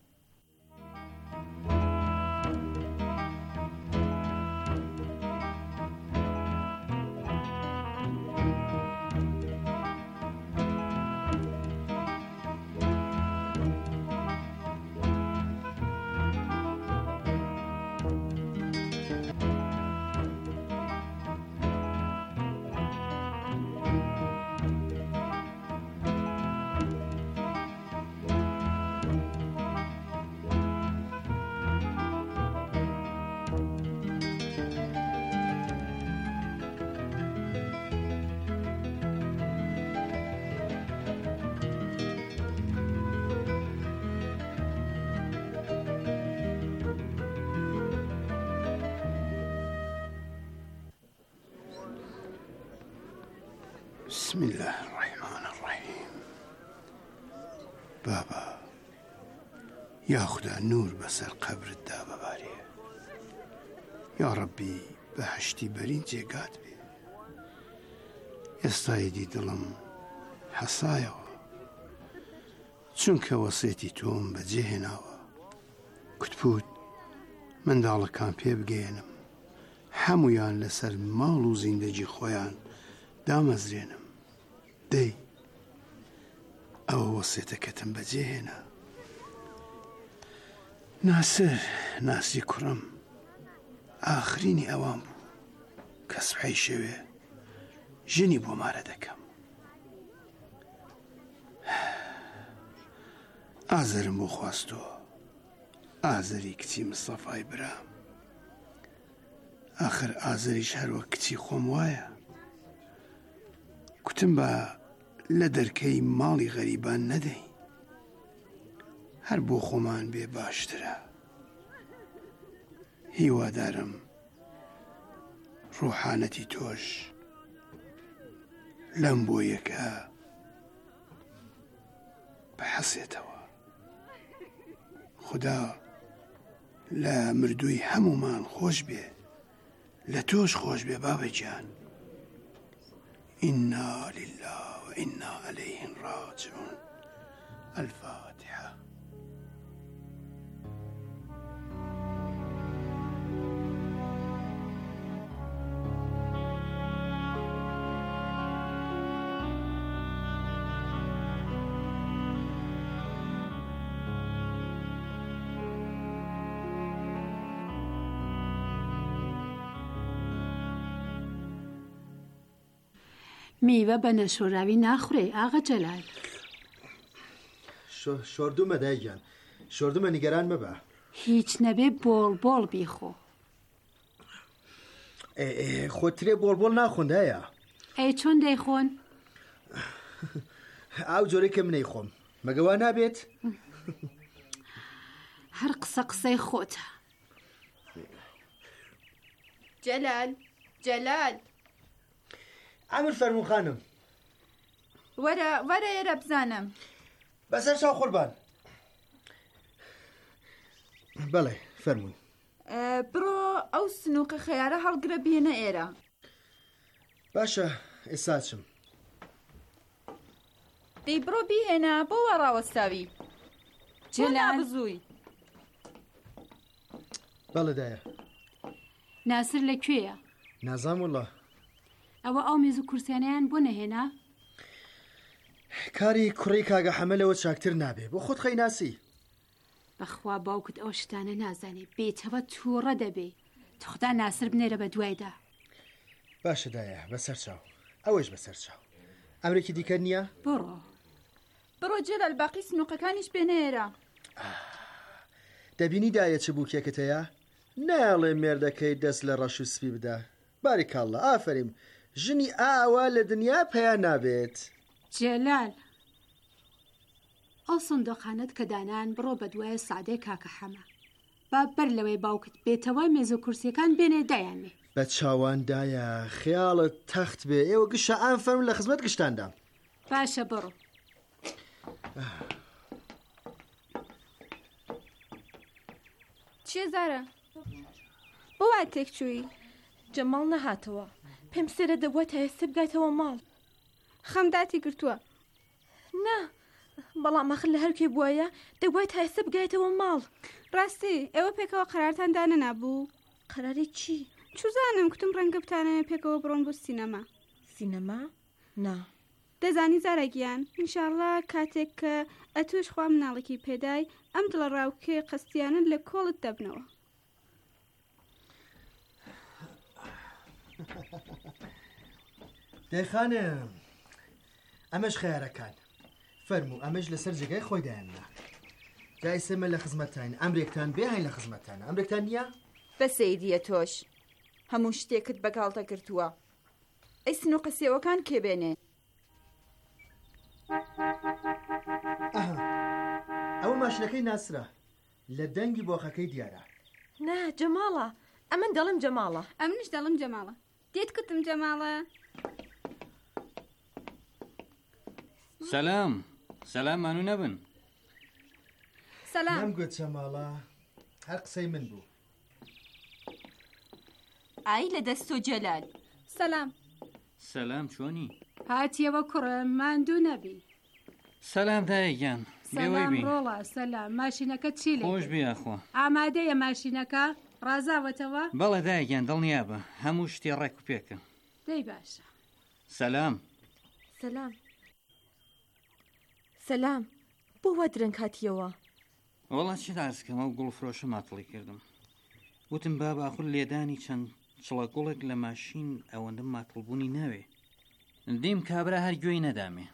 بسم الله الرحمن الرحیم. بابا یا خدا نور بەسەر قەبرتدا ببارێ. یا ڕەبی بەهەشتی بەرین جێگات بێ. ئێستایەدی دڵم حەسایەوە چونکە وەسێتی تۆم بەجێهێناوە. کوتپوت منداڵەکان پێ بگەێنم، هەمویان لەسەر ماڵ و زیندەگی خۆیان دامەزرێنم. دەی ئەوە وەسێتەکەتم بەجێهێنا. ناسر ناسی کوڕم ئاخرینی ئەوان بوو کە سبحەی شەوێ ژنی بۆ مارە دەکەم. ئازەرم بۆ خواستەوە، ئازەری کچی مستەفای برام. آخر ئازەریش هەروە کچی خۆم وایە. کوتم بە لە دەرکەی ماڵی غەریبان نەدەی، هەر بۆ خۆمان بێ باشترە. هیوادارم ڕوحانەتی تۆش لەم بۆ یەکە بەحەسێتەوە. خدا لە مردووی هەمومان خۆش بێ، لە تۆش خۆش بێ بابە گیان. ئینا لله و ئینا ئەلەیه ڕاجعون. الفاتحة. میوە بە نەشۆراوی ناخورێ ئاغا جەلال. شۆردومە دایگیان، شۆردومە، نیگەران مەبە. هیچ نەبێ بۆڵ بۆڵ بیخۆ. خۆترێ بۆڵ بۆڵ ناخۆن دایە. ئەی چۆن دەیخۆن؟ ئاو جۆرەی کە منەی خۆم مەگەوا نابێت. هەر قسە قسەی خۆتە. جەلال جەلال ئەمر فەرموو خانم. وەرە ئێرە بزانم. بەسەر چاو قوربان. بەڵێ فەرمووی. بڕۆ ئەو سنووقە خەیارە هەڵگرە بێنە ئێرە. باشە ئێستا چم. دەی بڕۆ بیهێنە بۆ وەڕاوەستاوی. جەلال بزووی. بەڵێ دایە. ناسر لەکوێیە؟ نازام وڵڵا. ئەوە ئەو مێز و کورسیانیان بۆ نەهێنا؟ کاری کوڕی کاگە حەمەلەوە چاکتر نابێ، بۆ خۆت خەی ناسی. بەخوا باوکت ئەو شتانە نازانێ، بێتەوە تووڕە دەبێ. توخدا ناسر بنێرە بە دوایدا. باشە دایە بەسەر چاو، ئەوەش بەسەر چاو. ئەمرێکی دیکە نییە؟ بڕۆ جەلال باقی سنووقەکانیش بێنە ئێرە. دەبینی دایە چ بووکێکتەیە؟ ناڵێ مێردەکەی دەست لە ڕەش و سپی بدە. باریکاڵڵا ئافریم، ژنی ئاوا لە دنیا پەیان نابێت. جەلال ئەو سندۆقانت کە دانان بڕۆ بە دوایە سعدەی کاکە حەمە. با بەر لەوەی باوکت بێتەوە مێز و کورسیەکان بێنێ دایانێ. بە چاواندایە خیاڵت تەخت بێ، ئێوە گشە ئام فەرم لە خزمەت گشتاندام. باشە بڕۆ. چیە زارە؟ بۆ وای تێکچووی؟ جەماڵ نەهاتەوە، پێم سێرە دەبووە تا ئێستا بگایتەوە ماڵ. خەمداتی گرتووە. نا، بەڵام ئاخر لە هەرکێ بووایە دەبووە تا ئێستا بگایتەوە ماڵ. ڕاستی ئێوە پێکەوە قەرارتان دانەنابوو؟ قەراری چی؟ چوزانم کوتم ڕەنگە بتانەوە پێکەوە بڕۆن بۆ سینەما. سینەما؟ نا. دەزانی زارەگیان، ئینشاڵڵا کاتێک کە ئەتوش خوا مناڵێکی پێدای ئەم دڵە ڕاوکێ قەستیانن لە کۆڵت دەبنەوە. دەیخانم ئەمەش خەیارەکان فەرموو، ئەمەش لەسەر جێگای خۆی دایاننا. جای سێمە لە خزمەتتان، ئەمرێکتان بێ هاین لە خزمەتتانە. ئەمرێکتان نییە؟ بە سەیدیە تۆش هەموو شتێکت بەگاڵتە گرتووە. ئەی سنووقە سێوەکان کێ بێنێ؟ ئەوە ماشینەکەی ناسرە لە دەنگی بۆخەکەی دیارە. نا جەماڵە، ئەمن دەڵم جەماڵە. ئەمنش دەڵم جەماڵە. دێت کتم جەماڵە. سەلام مانوو نەبن. سەلام. نەمگوت چەماڵە هەر قسەی من بوو. ئای لە دەست تۆ جەلال. سەلام چۆنی؟ هاتیەوە کوڕم ماندوو نەبی. سەلام دایەگیان. سەلام ڕۆڵە سەلام. ماشینەکە چی لێ؟ خۆش بیاخۆ. ئامادەیە ماشینەکە؟ ڕازاوەتەوە؟ بەڵێ دایەگیان دڵنیابە هەموو شتی ڕێک و پێکە. دەی باشە. سەلام. سەلام. بۆ وا درەنگ هاتیەوە؟ وەڵات چی داسکەمە و گوڵفرۆشە ماتڵی کردم. وتم با باخور لێدانی چەند چڵە گوڵێک لە ماشین ئەوەندە ماتڵبوونی ناوێ. دیم کابرا هەر گوێی نەدامێ.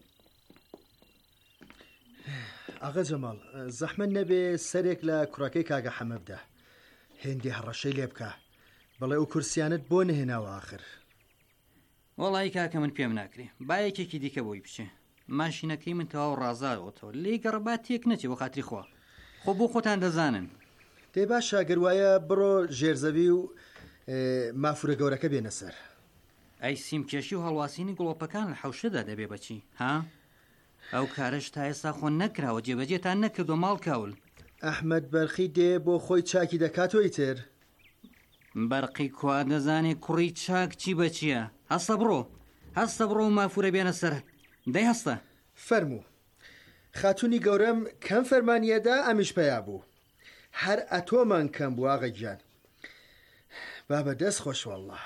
ئاغا جەماڵ زەحمەت نەبێ سەرێک لە کوڕەکەی کاگە حەمە بدە. هێندی هەڕەشەی لێ بکە. بەڵێ ئەو کورسیانت بۆ نهێناوە ئاخر. وەڵی کاکە من پێم ناکرێ. با یەکێکی دیکە بۆی بچێ. ماشینەکەی من تەواو ڕازاوەتەوە. لێ گەڕبات تێک نەچێ بۆ خاتری خوا. خۆ بۆ خۆتان دەزانن. دەی باشە گەر وایە بڕۆ ژێرزەوی و مافورە گەورەکە بێنە سەر. ئەی سیمکێشی و هەڵواسینی گڵۆپەکان لە حەوشەدا دەبێ بەچی ها؟ ئەو کارش تا ئێستا خۆ نەکراوە جێبەجێتان نەکردو ماڵ کاول. ئەحمەد بەرخی دێ بۆ خۆی چاکی دەکاتۆی تر. بەرقی کوا دەزانێ کوڕی چاک چی بەچیە؟ هەستە بڕۆ و مافورە بێنە سەر. دەی هەستە؟ فەرموو. خاتونی گەورەم کەم فەرمانیەدا ئەمیش پەیا بوو. هەر ئەتۆمان کەم بوو ئاغا گیان. با بەدەست خۆش وەڵڵا.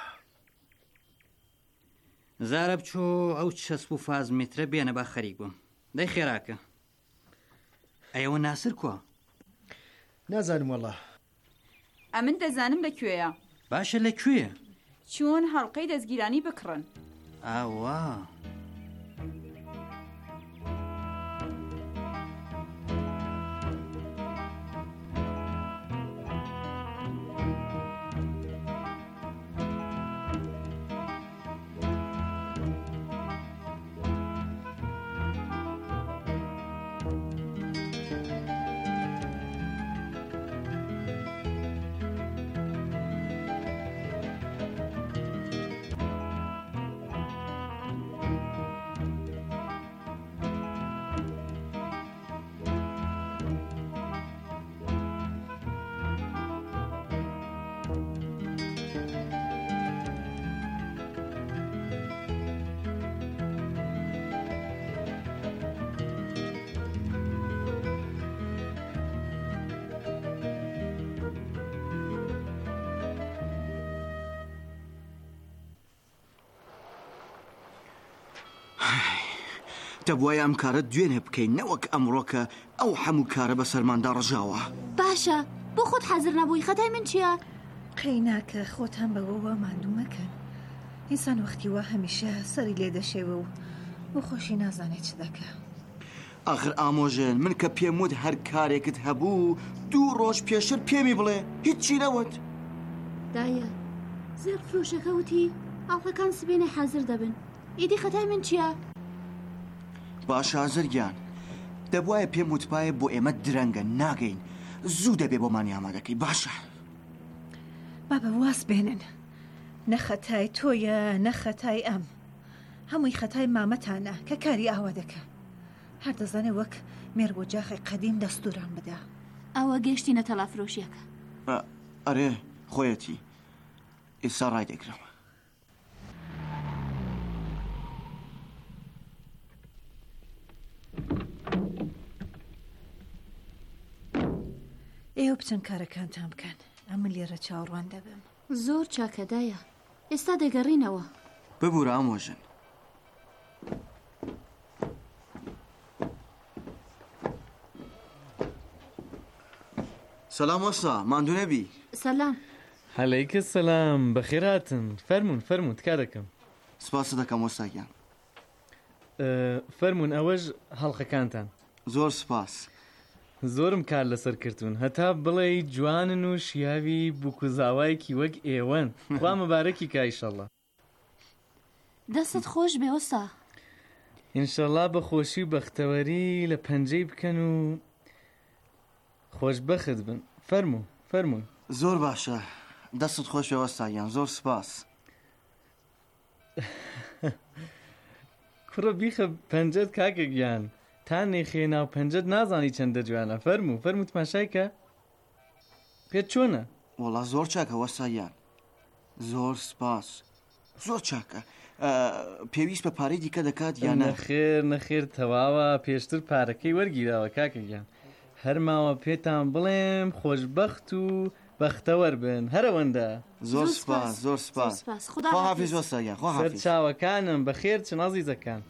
زارە بچۆ ئەو چەسب و فازمیترە بێنە با خەریک بووم. دەی خێراکە. ئەوە ناسر کووە؟ نازانم وەڵڵا. ئەمن دەزانم لەکوێیە. باشە لەکوێیە؟ چۆن هەڵقەی دەستگیرانی بکڕن. ئاوا. دەبوایە ئەم کارە دوێنێ بکەین نەوەک ئەمڕۆکە ئەو هەموو کارە بە سەرماندا ڕژاوە. باشە بۆ خۆت حەزر نەبووی خەتای من چییە؟ قەی ناکە خۆتان بەوەوە ماندوو مەکەن. ئینسان وەختی وا هەمیشە سەری لێ دەشێوە و بۆ خۆشی نازانێت چ دەکە. ئاخر ئامۆژن من کە پێم وت هەر کارێکت هەبوو 2 ڕۆژ پێشتر پێمی بڵێ هیچی نەوت. دایە زێر فرۆشەکە وتی ئاڵەکان سبێنێ حەزر دەبن. ئیدی خەتای من چییە؟ باش ئازرگیان دەبوایە پێم وتپایە بۆ ئێمە درەنگە ناگەین زوو دەبێ بۆمانی ئامادەکەی باشە. بابە واز بێنن نەخەتای تۆیە نەخەتای ئەم هەمووی خەتای مامەتانە کە کاری ئاوا دەکە. هەر دەزانێ وەک مێر بۆ جاخی قەدیم دەستوران بدە. ئەوە گەشتینە تەلافرۆشیەکە. ئەرێ خۆیەتی ئێستا ڕای دەگرم. ئێوە بچەن کارەکانتان بکەن ئەمە لێرە چاوەڕوان دەبم. زۆر چاکەدایە ئێستا دەگەڕینەوە. ببوورە ئامۆژن. سەلام وەستا ماندوو نەبی. سەلام. هەلەیکە سەلام بەخێراتن. فەرمون کار دەکەم. سپاس دەکەم وەستاگیان. فەرمون ئەوەش هەڵقەکانتان. زۆر سپاس. زۆرم کار لەسەر کردوون هەتا بڵێ جوانن و شیاوی بووکوزاوایەکی وەک ئێوەن. خوا مەبارەکی کا ئیشەڵڵا. دەستت خۆش بێ وەستا. ئینشەڵڵا بە خۆشی و بەختەوەری لە پەنجەی بکەن و خۆشبەخت بن. فەرمون. زۆر باشە دەستت خۆش بێ وەستاگیان زۆر سپاس. کوڕە بیخە پەنجەت کاکە گیان تا نێخێ ناو پەنجەت نازانی چەندە جوانە فەرموو تماشایکە پێت چۆنە؟ وەڵا زۆر چاکە وەساییان زۆر سپاس زۆر چاکە پێویست بە پارەی دیکە دەکات یان نەخێر تەواوە پێشتر پارەکەی وەرگیراوە کاکە گیان هەر ماوە پێتان بڵێم خۆشبەخت و بەختەوەر بن هەرەوەندە زۆر سپاس زۆر سپاس خواحافیز وەساییان سەر چاوەکانم بەخێر چن عەزیزەکان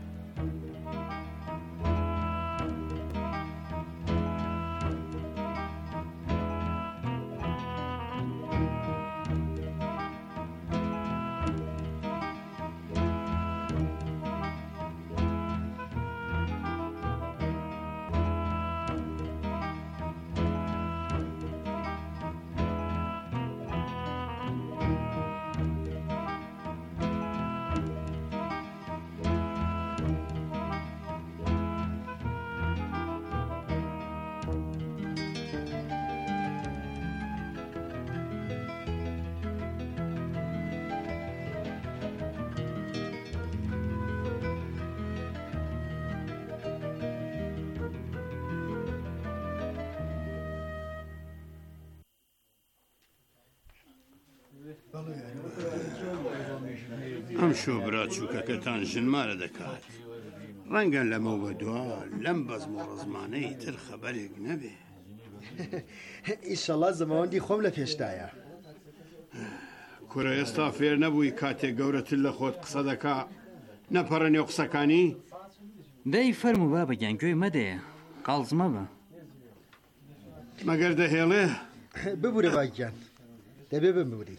ئەم شۆبرا چووکەکەتان ژنمارە دەکات ڕەنگە لەمە بە دوا لەم بەزم و ڕزمانەی تر خەبەرێک نەبێ ئیشەڵا زەمەوەندی خۆم لە پێشدایە کوڕە ئێستا فێر نەبووی کاتێک گەورەتر لە خۆت قسە دەکا نەپەڕە نێو قسەکانی دەی فەرموو بابەگیان گوێی مەدەیە قاڵزمە بە مەگەر دەهێڵێ ببوورە باگیان دەبێ بمبوری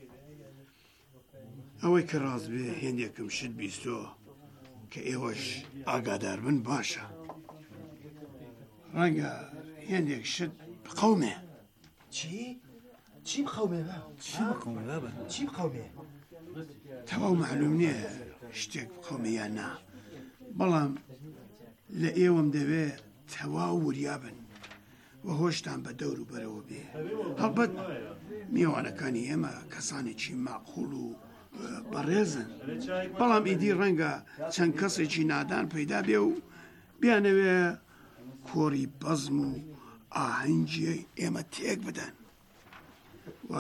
ئەوەی کە ڕاست بێ هێندێکم شت بیستۆ کە ئێوەش ئاگادار بن باشە ڕەنگە هێندێک شت بقەومێ چی بخەومێ چی بخەومێ تەواو معلوم نییە شتێک بخەومێ یان نا بەڵام لە ئێوەم دەوێ تەواو وریابن و هۆشتان بە دەور و بەرەوە بێ هەڵبەت میێوانەکانی ئێمە کەسانێکی ماقوڵ و بەڕێزن بەڵام ئیدی ڕەنگە چەند کەسێکی نادان پەیدا بێ و بیانەوێ کۆڕی بەزم و ئاهەنگی ئێمە تێک بدەن و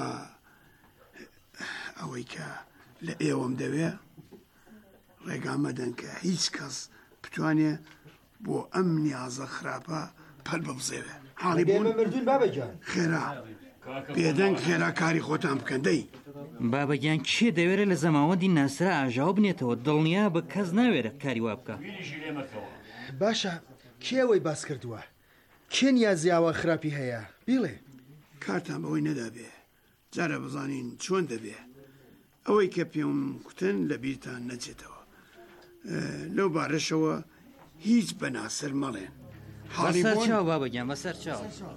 ئەوەی کە لە ئێوەم دەوێ ڕێگامەدەن کە هیچ کەس بتوانێ بۆ ئەم نیازە خراپە پەل ببزێوێ حاڵی بوون خێرا پێدەنگ خێرا کاری خۆتان بکەندەی بابەگیان کێ دەوێرە لە زەماوەندی ناسرا ئاژاو بنێتەوە دڵنیا بە کەس ناوێرە کاری وا بکە باشە کێوەی باس کردووە کێ نیازیاوە خراپی هەیە بیڵێ کارتان بەوەی نەدابێ جارە بزانین چۆن دەبێ ئەوەی کە پێم کوتن لە بیرتان نەچێتەوە لەو بارەشەوە هیچ بەناسەر مەڵێن بەسەر چاو بابەگیان بەسەر چاو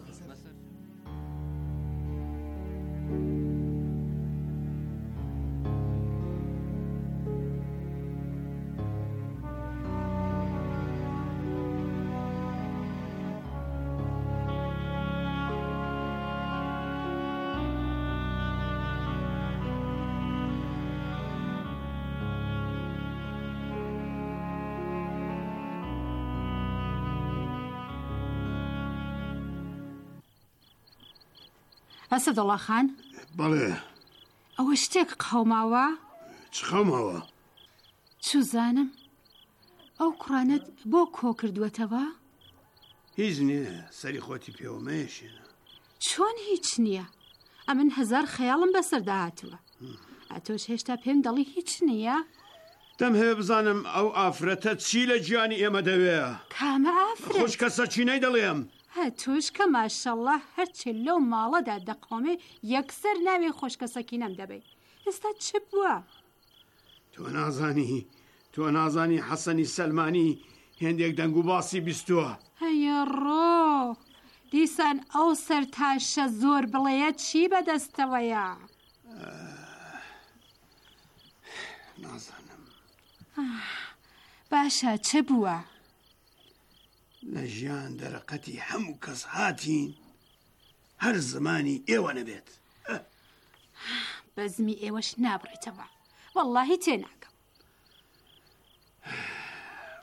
ئەسەدەڵا خان بەڵێ ئەوە شتێک قەوماوە چ خەوماوە چوزانم ئەو کوڕانەت بۆ کۆ کردووەتەوە هیچ نییە سەری خۆتی پێوە مەیەشێنە چۆن هیچ نییە ئەمن هەزار خەیاڵم بەسەردا هاتووە ئەتۆش هێشتا پێم دەڵی هیچ نییە دەم هەیە بزانم ئەو ئافرەتە چی لە گیانی ئێمە دەوێ کامە ئافرەت خۆش کەسە چینەی دەڵێم هەتوش کە ماشەڵڵا هەرچی لەو ماڵەدا دەقۆمێ یەکسەر ناوێ خۆشکەسەکی نەم دەبێت ئێستا چ بووە تۆ نازانی حەسەنی سەلمانی هێندێک دەنگ و باسی بیستووە هەیە ڕۆ دیسان ئەو سەرتاشە زۆر بڵێە چی بەدەستەوەیە نازانم باشە چ بووە لە ژیان دەرەقەتی هەموو کەس هاتین هەر زمانی ئێوە نەبێت بەزمی ئێوەش نابڕێتەوە وەڵڵاهی تێناکەم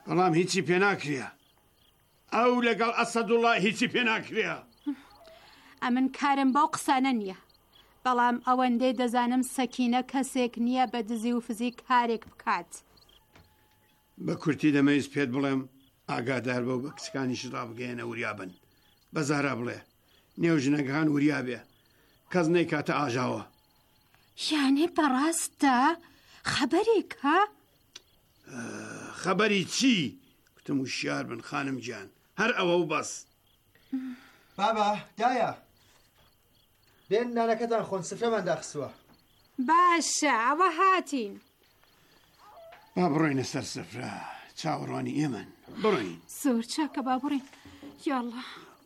بەڵام هیچی پێ ناکرێ ئەو لەگەڵ ئەسەدوڵڵا هیچی پێ ناکرێ. ئەمن کارم بەو قسانە نییە، بەڵام ئەوەندەی دەزانم سەکینە کەسێک نییە بە دزی و فزی کارێک بکات. بە کورتی دەمەویست پێت بڵێم ئاگادار بەو بە کچەکانیش ڕابگەیەنە وریا بن. بە زارا بڵێ نێو ژنەکان وریا بێ، کەس نەیکاتە ئاژاوە. یانێ بەڕاستە خەبەرێک ها؟ خەبەری چی؟ کوتم وشیار بن خانم گیان، هەر ئەوە و بەس. بابا دایە بێن نانەکەتان خۆن سفرەمان داخستووە. باشە ئەوە هاتین. با بڕۆینە سەر سفرە، چاوەڕوانی ئێمەن بڕۆین. زۆر چاکە با بڕین یاڵڵا.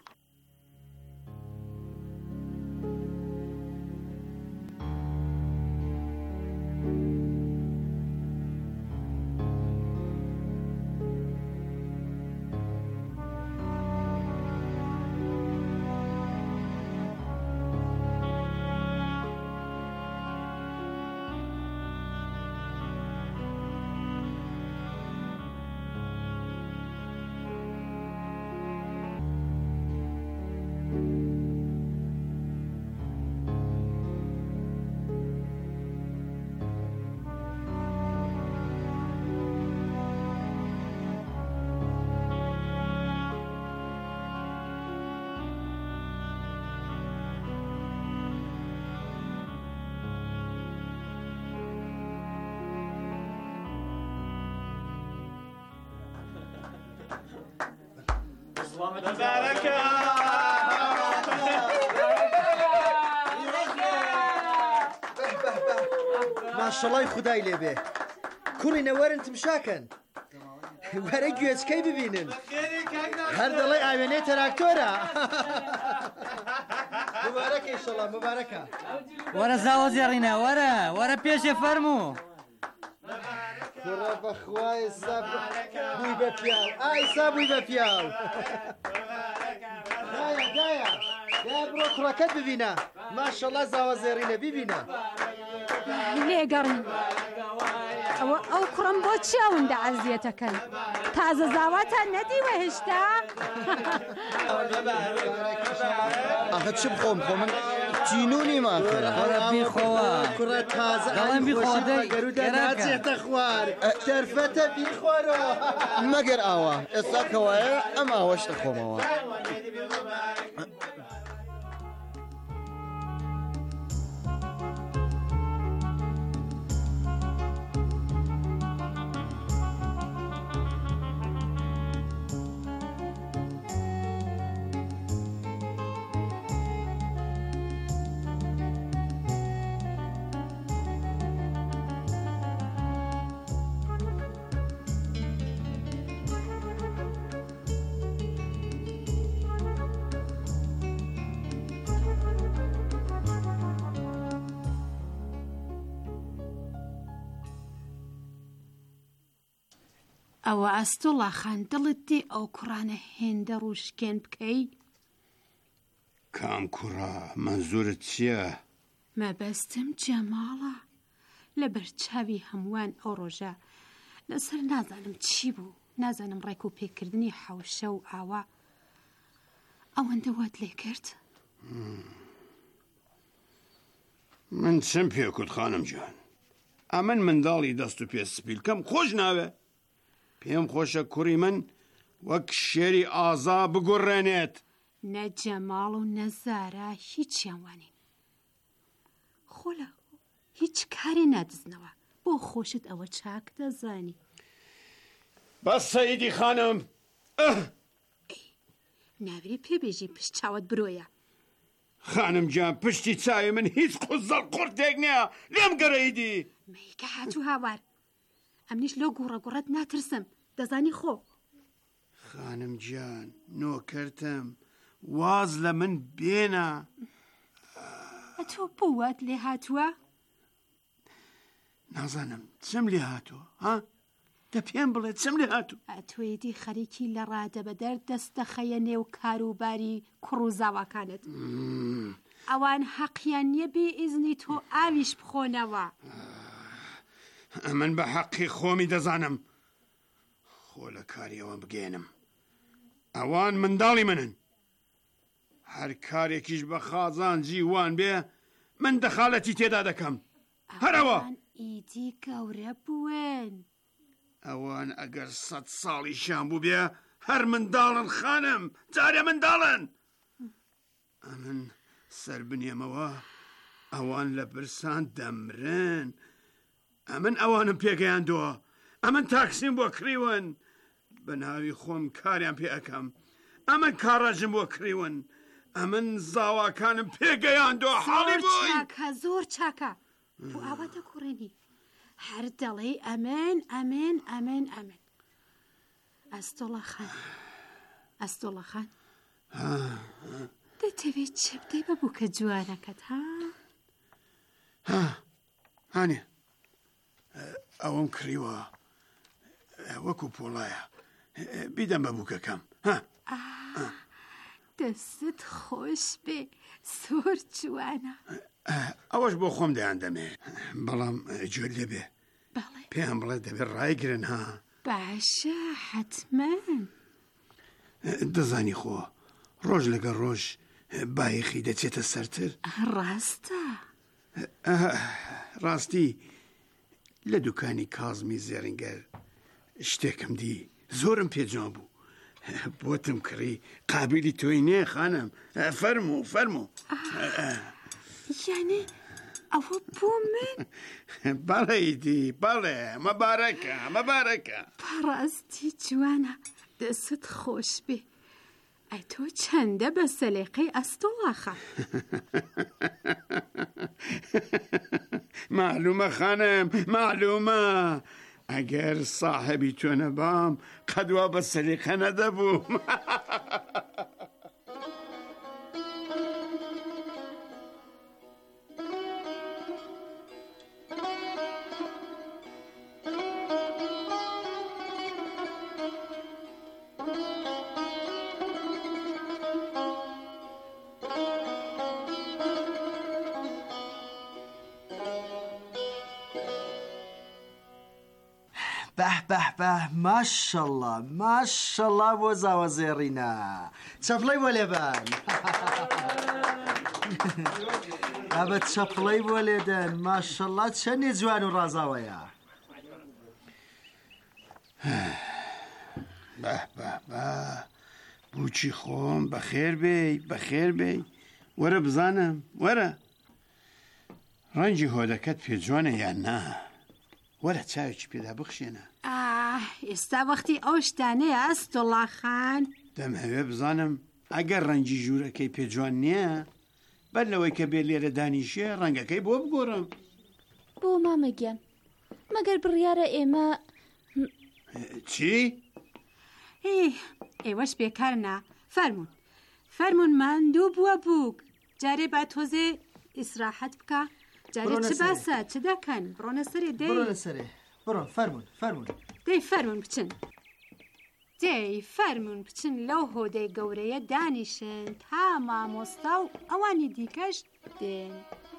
ماشەڵای خودای لێبێ کوڕینە وەرن تمشاکەن وەرە گوێچکەی ببینن هەر دەڵێ ئاوێنەی تەراکتۆرە. مبارەکە ئیشەڵا مبارەکە. وەرە زاوە زێڕینە وەرە پێشێ فەرموو. کوڕە بەخوای سا بووی بە پیاو ئای سا بووی بە پیاو. دایە بڕۆ کوڕەکەت ببینە ماشەڵا زاوە زێڕینە ببینە. لێگەڕین ئەو کوڕم بۆ چی ئەوەندە عەزیەتەکەن؟ تازە زاواتان نەدیوە هێشتا؟ ئەخە چ بخۆم خۆ من جینونی ماکەرە بیخۆوە کوڕە تازە دەڵێن بیخۆ دەناچێتە خوار دەرفەتە بیخۆرەوە مەگەر ئاوە ئێستا کەوایە ئەم ئاوەش دەخۆمەوە. ئەوە ئەستۆڵا خان دڵت دێ ئەو کوڕانە هێندە ڕوشکێن بکەی؟ کام کوڕە مەنزورت چییە؟ مەبەستم جەماڵە لە بەرچاوی هەمووان ئەو ڕۆژە لەسەر نازانم چی بوو، نازانم ڕێک و پێکردنی حەوشە و ئاوا ئەوەندە وات لێ کرد. من چەم پێکوت خانم جان، ئەمن منداڵی دەست و پێ سپیلکەم خۆش ناوێ. پێم خۆشە کوڕی من وەک شێری ئازا بگوڕێنێت. نە جەماڵ و نەزارە هیچیان وانین، خۆلە هیچ کاری نادزنەوە بۆ خۆشت ئەوە چاک دەزانی. بەس سەیدی خانم ناوری پێبێژی پشت چاوت برۆیە. خانم جان پشتی چاوی من هیچ قوزەڵ قورتێک نییە لێم گەڕەیدی. مەیکە هاتوو هاوار ئەمنیش لۆ گوڕە گوڕەت ناترسم دەزانی خۆ. خانم جان نۆکەرتم واز لە من بێنە. تۆ بوات لێ هاتووە؟ نازانم چم لێ هاتووە ها؟ دە پێم بڵێ چم لێ هاتوو؟ ئەتوێتی خەریکی لە ڕادەبەدەر دەستە خەیە نێو کاروباری کوڕ و زاواکانت. ئەوان حەقیان نییە بێ ئیزنی تۆ ئاویش بخۆنەوە. من بە حەقی خۆمی دەزانم. خۆ لە کاریەوە بگێنم ئەوان منداڵی منن هەر کارێکیش بە خازان جیوان بێ من دەخالەتی تێدا دەکەم هەرەوە ئیدی گەورە بوون ئەوان ئەگەر 100 ساڵی شان بوو بێ هەر منداڵن خانم جارێ منداڵن ئەمن سەر بنێمەوە ئەوان لە برسان دەمرن ئەمن ئەوانم پێگەیاندووە ئەمن تاکسیم بۆ کڕیون بە ناوی خۆم کاریان پێ ئەەکەم ئەمن کاڕەژم بۆ کڕیون ئەمن زاواکانم پێگەیاندووە حاڵی بووی زۆر چاکە بۆ ئاوا دەکوڕێنی هەر دەڵێ ئەمن ئەمن ئەمن ئەمن ئەستۆڵە خان دەتەوێت چ بدەی بە بووکە جوانەکەت هانێ ئەوەم کڕیوە وەکو پۆڵایە بیدەم بە بووکەکەم دەست خۆش بێ زۆر جوانە ئەوەش بۆ خۆم دەیان دەمێ بەڵام گوێت لێبێ پێیان بڵێ دەبێت ڕایگرن ها باشە حتمما دەزانی خۆ ڕۆژ لەگە ڕۆژ بایەخی دەچێتە سەرتر ڕاستە ڕاستی لە دوکانی کازمی زێڕینگەر شتێکم دی زۆرم پێجوان بوو بۆتم کڕی قابلی تۆی نێ خانم فەرموو یانێ ئەوە بۆ من بەڵێیدی بەڵێ مەبارەکە پاڕاستی جوانە دەست خۆش بێ ئەی تۆ چەندە بە سەلێقەی ئەستۆڵاخە معلومە خانم معلومە ئەگەر ساحەبی تۆ نەبام قەدوا بە سەلیقە نەدەبووم به ماشەڵڵا بۆ زاوە زێڕینە چەپڵەی بۆ لێبان ئەبەت چەپڵەی بۆ لێدەن ماشەڵڵا چەندێ جوان و ڕازاوەیە بوچی خۆم بەخێر بێی وەرە بزانم وەرە ڕەنگی هۆدەکەت پێ جوانە یان نا وەرە چاوێکی پێدا بخشێنە ئێستا وەختی ئەو شتانەیە ئەستۆڵا خان دەمهەوێ بزانم ئەگەر ڕەنگی ژوورەکەی پێ جوان نییە بەر لەوەی کە بێ لێرە دانیشێ ڕەنگەکەی بۆ بگۆڕم بۆ مامەگیان مەگەر بڕیارە ئێمە چی؟ ئێوەش بێکارنا فەرمون ماندوو بووە بووک جارێ با تۆزێ ئیسراحەت بکە جارێ چ باسە چ دەکەن بڕۆنە سەرێ بڕۆ فەرمون دەی فەرمون بچن لەو هۆدەی گەورەیە دانیشن تا مامۆستا و ئەوانی دیکەش دێن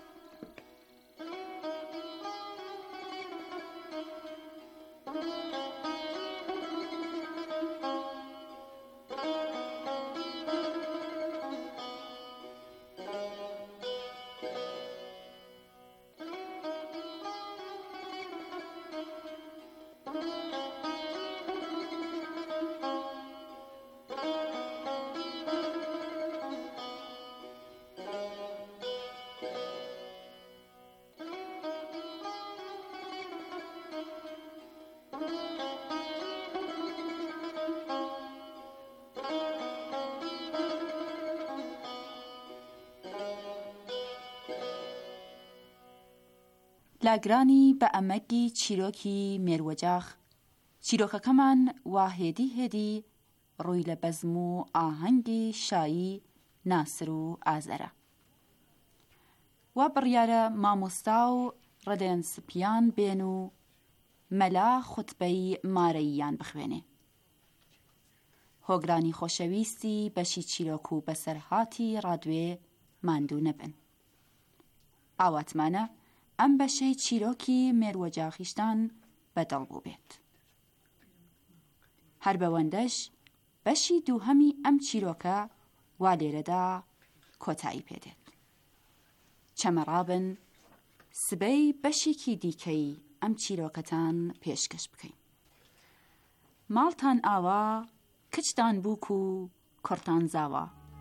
لاگرانی بە ئەمەگی چیرۆکی مێروەجاخ چیرۆکەکەمان وا هێدی ڕووی لە بەزم و ئاهەنگی شایی ناسر و ئازەرە وا بڕیارە مامۆستا و ڕەدەن سپیان بێن و مەلا خوتبەی مارەییان بخوێنێ هۆگرانی خۆشەویستی بەشی چیرۆک و بەسەرهاتی ڕادوێ ماندوو نەبن ئاواتمانە ئەم بەشەی چیرۆکی مێروەجاخیشتان بەدڵ بوو بێت هەر بەوەندەش بەشی دووهەمی ئەم چیرۆکە وا لێرەدا کۆتایی پێدێت. چەمەڕابن سبەی بەشێکی دیکەی ئەم چیرۆکەتان پێشکەش بکەین. ماڵتان ئاوا، کچتان بووک و کوڕتان زاوە.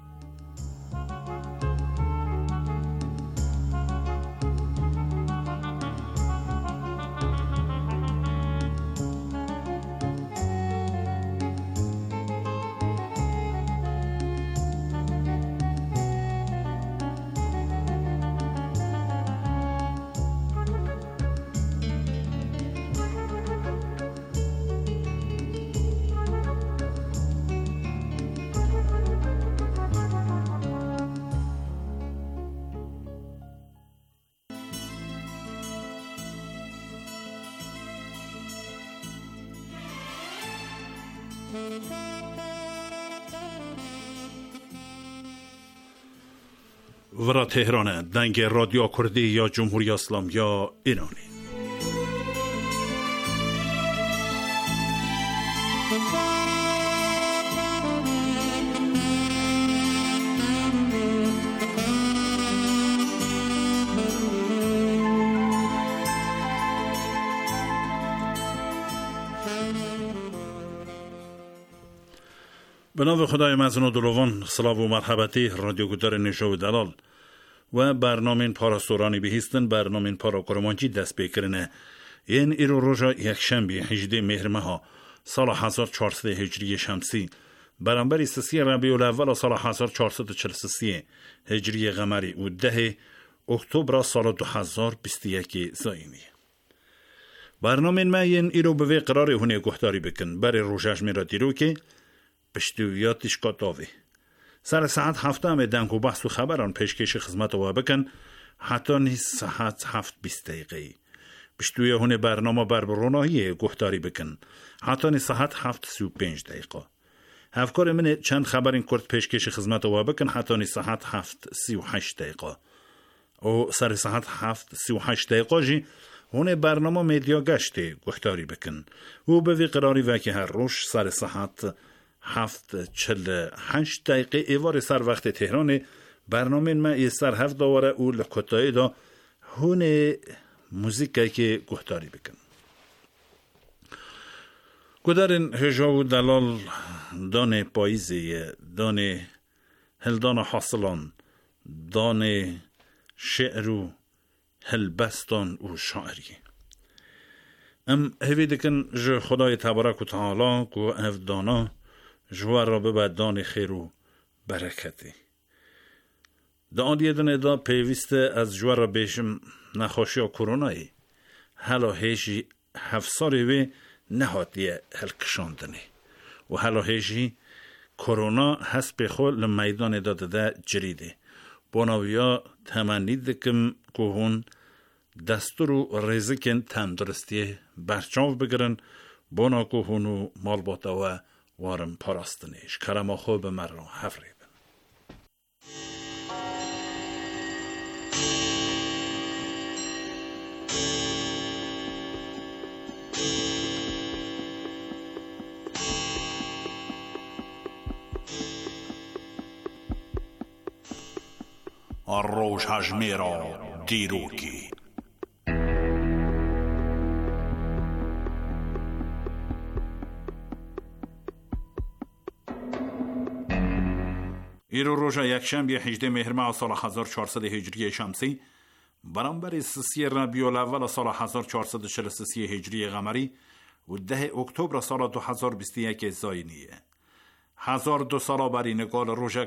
ورا تهران، دنگ رادیو کردی یا جمهوری اسلامی یا ایرانی. به نام خدای مزن و دلوان، سلام و مرحبتی رادیو گودار نشو و دلال و برنامه پاراستورانی بهیستن برنامه پارا کرمانچی دست بکرنه. این ایرو روژا یک شنبه 18 مهر ماه سال 1400 هجری شمسی برابر 3 ربیع الاول سال 1443 هجری قمری و 10 اکتبر سال 2021 زاینی. برنامه ما این ایرو به قرار هونه گفتاری بکن برای روژاش میرا دیرو که پشتویاتش کتاوی. سر ساعت 7 همه دنگ و بحث و خبران پیشکش خدمت و بکن حتی نیست ساعت 7:20 دقیقه. پشتوی هونه برنامه بربرونایی گفتاری بکن حتی نیست ساعت 7:35 دقیقه. هفکار من چند خبرین کرد پیشکش خدمت و بکن حتی نیست ساعت 7:38 دقیقه. و سر ساعت 7:38 دقیقه جی هونه برنامه میدیا گشته گفتاری بکن و به قراری وکی هر روش سر ساعت 7:48 دقیقه ایوار سر وقت تهران برنامه ما ای سر 7 دواره او لکتایی دا هونه موزیکایی که گفتاری بکن. گدارن هجا و دلال دان پاییزی، دان هلدان حاصلان، دان شعر و هلبستان و شاعری. هفی دکن جو خدای تبارک و تعالی که افدانا جوار را به دان خیر و برکتی. دان دیدن دا پیوسته از جوار را بیشم نخوشی و کرونایی. حالا هیچی 7 سالی وی نهاتیه هلکشاندنی. و حالا هیچی کرونا هست به خود لمیدان داده ده جریده. بانویا تمنی دکم که هون دستور و رزکن تندرستی برچاو بگرن بانا که هونو مال باتا و وارم پاراستنیش کرما خوب مرا حفریبن. روش هجمیرا دیروکی ایرو روژا یک شنبه 18 مهر ماه سال 1400 هجری شمسی برابر 3 ربیع الاول سال 1443 هجری قمری و 10 اکتبر سال 2021 زاینیه. 1002 سال بر این قال روژا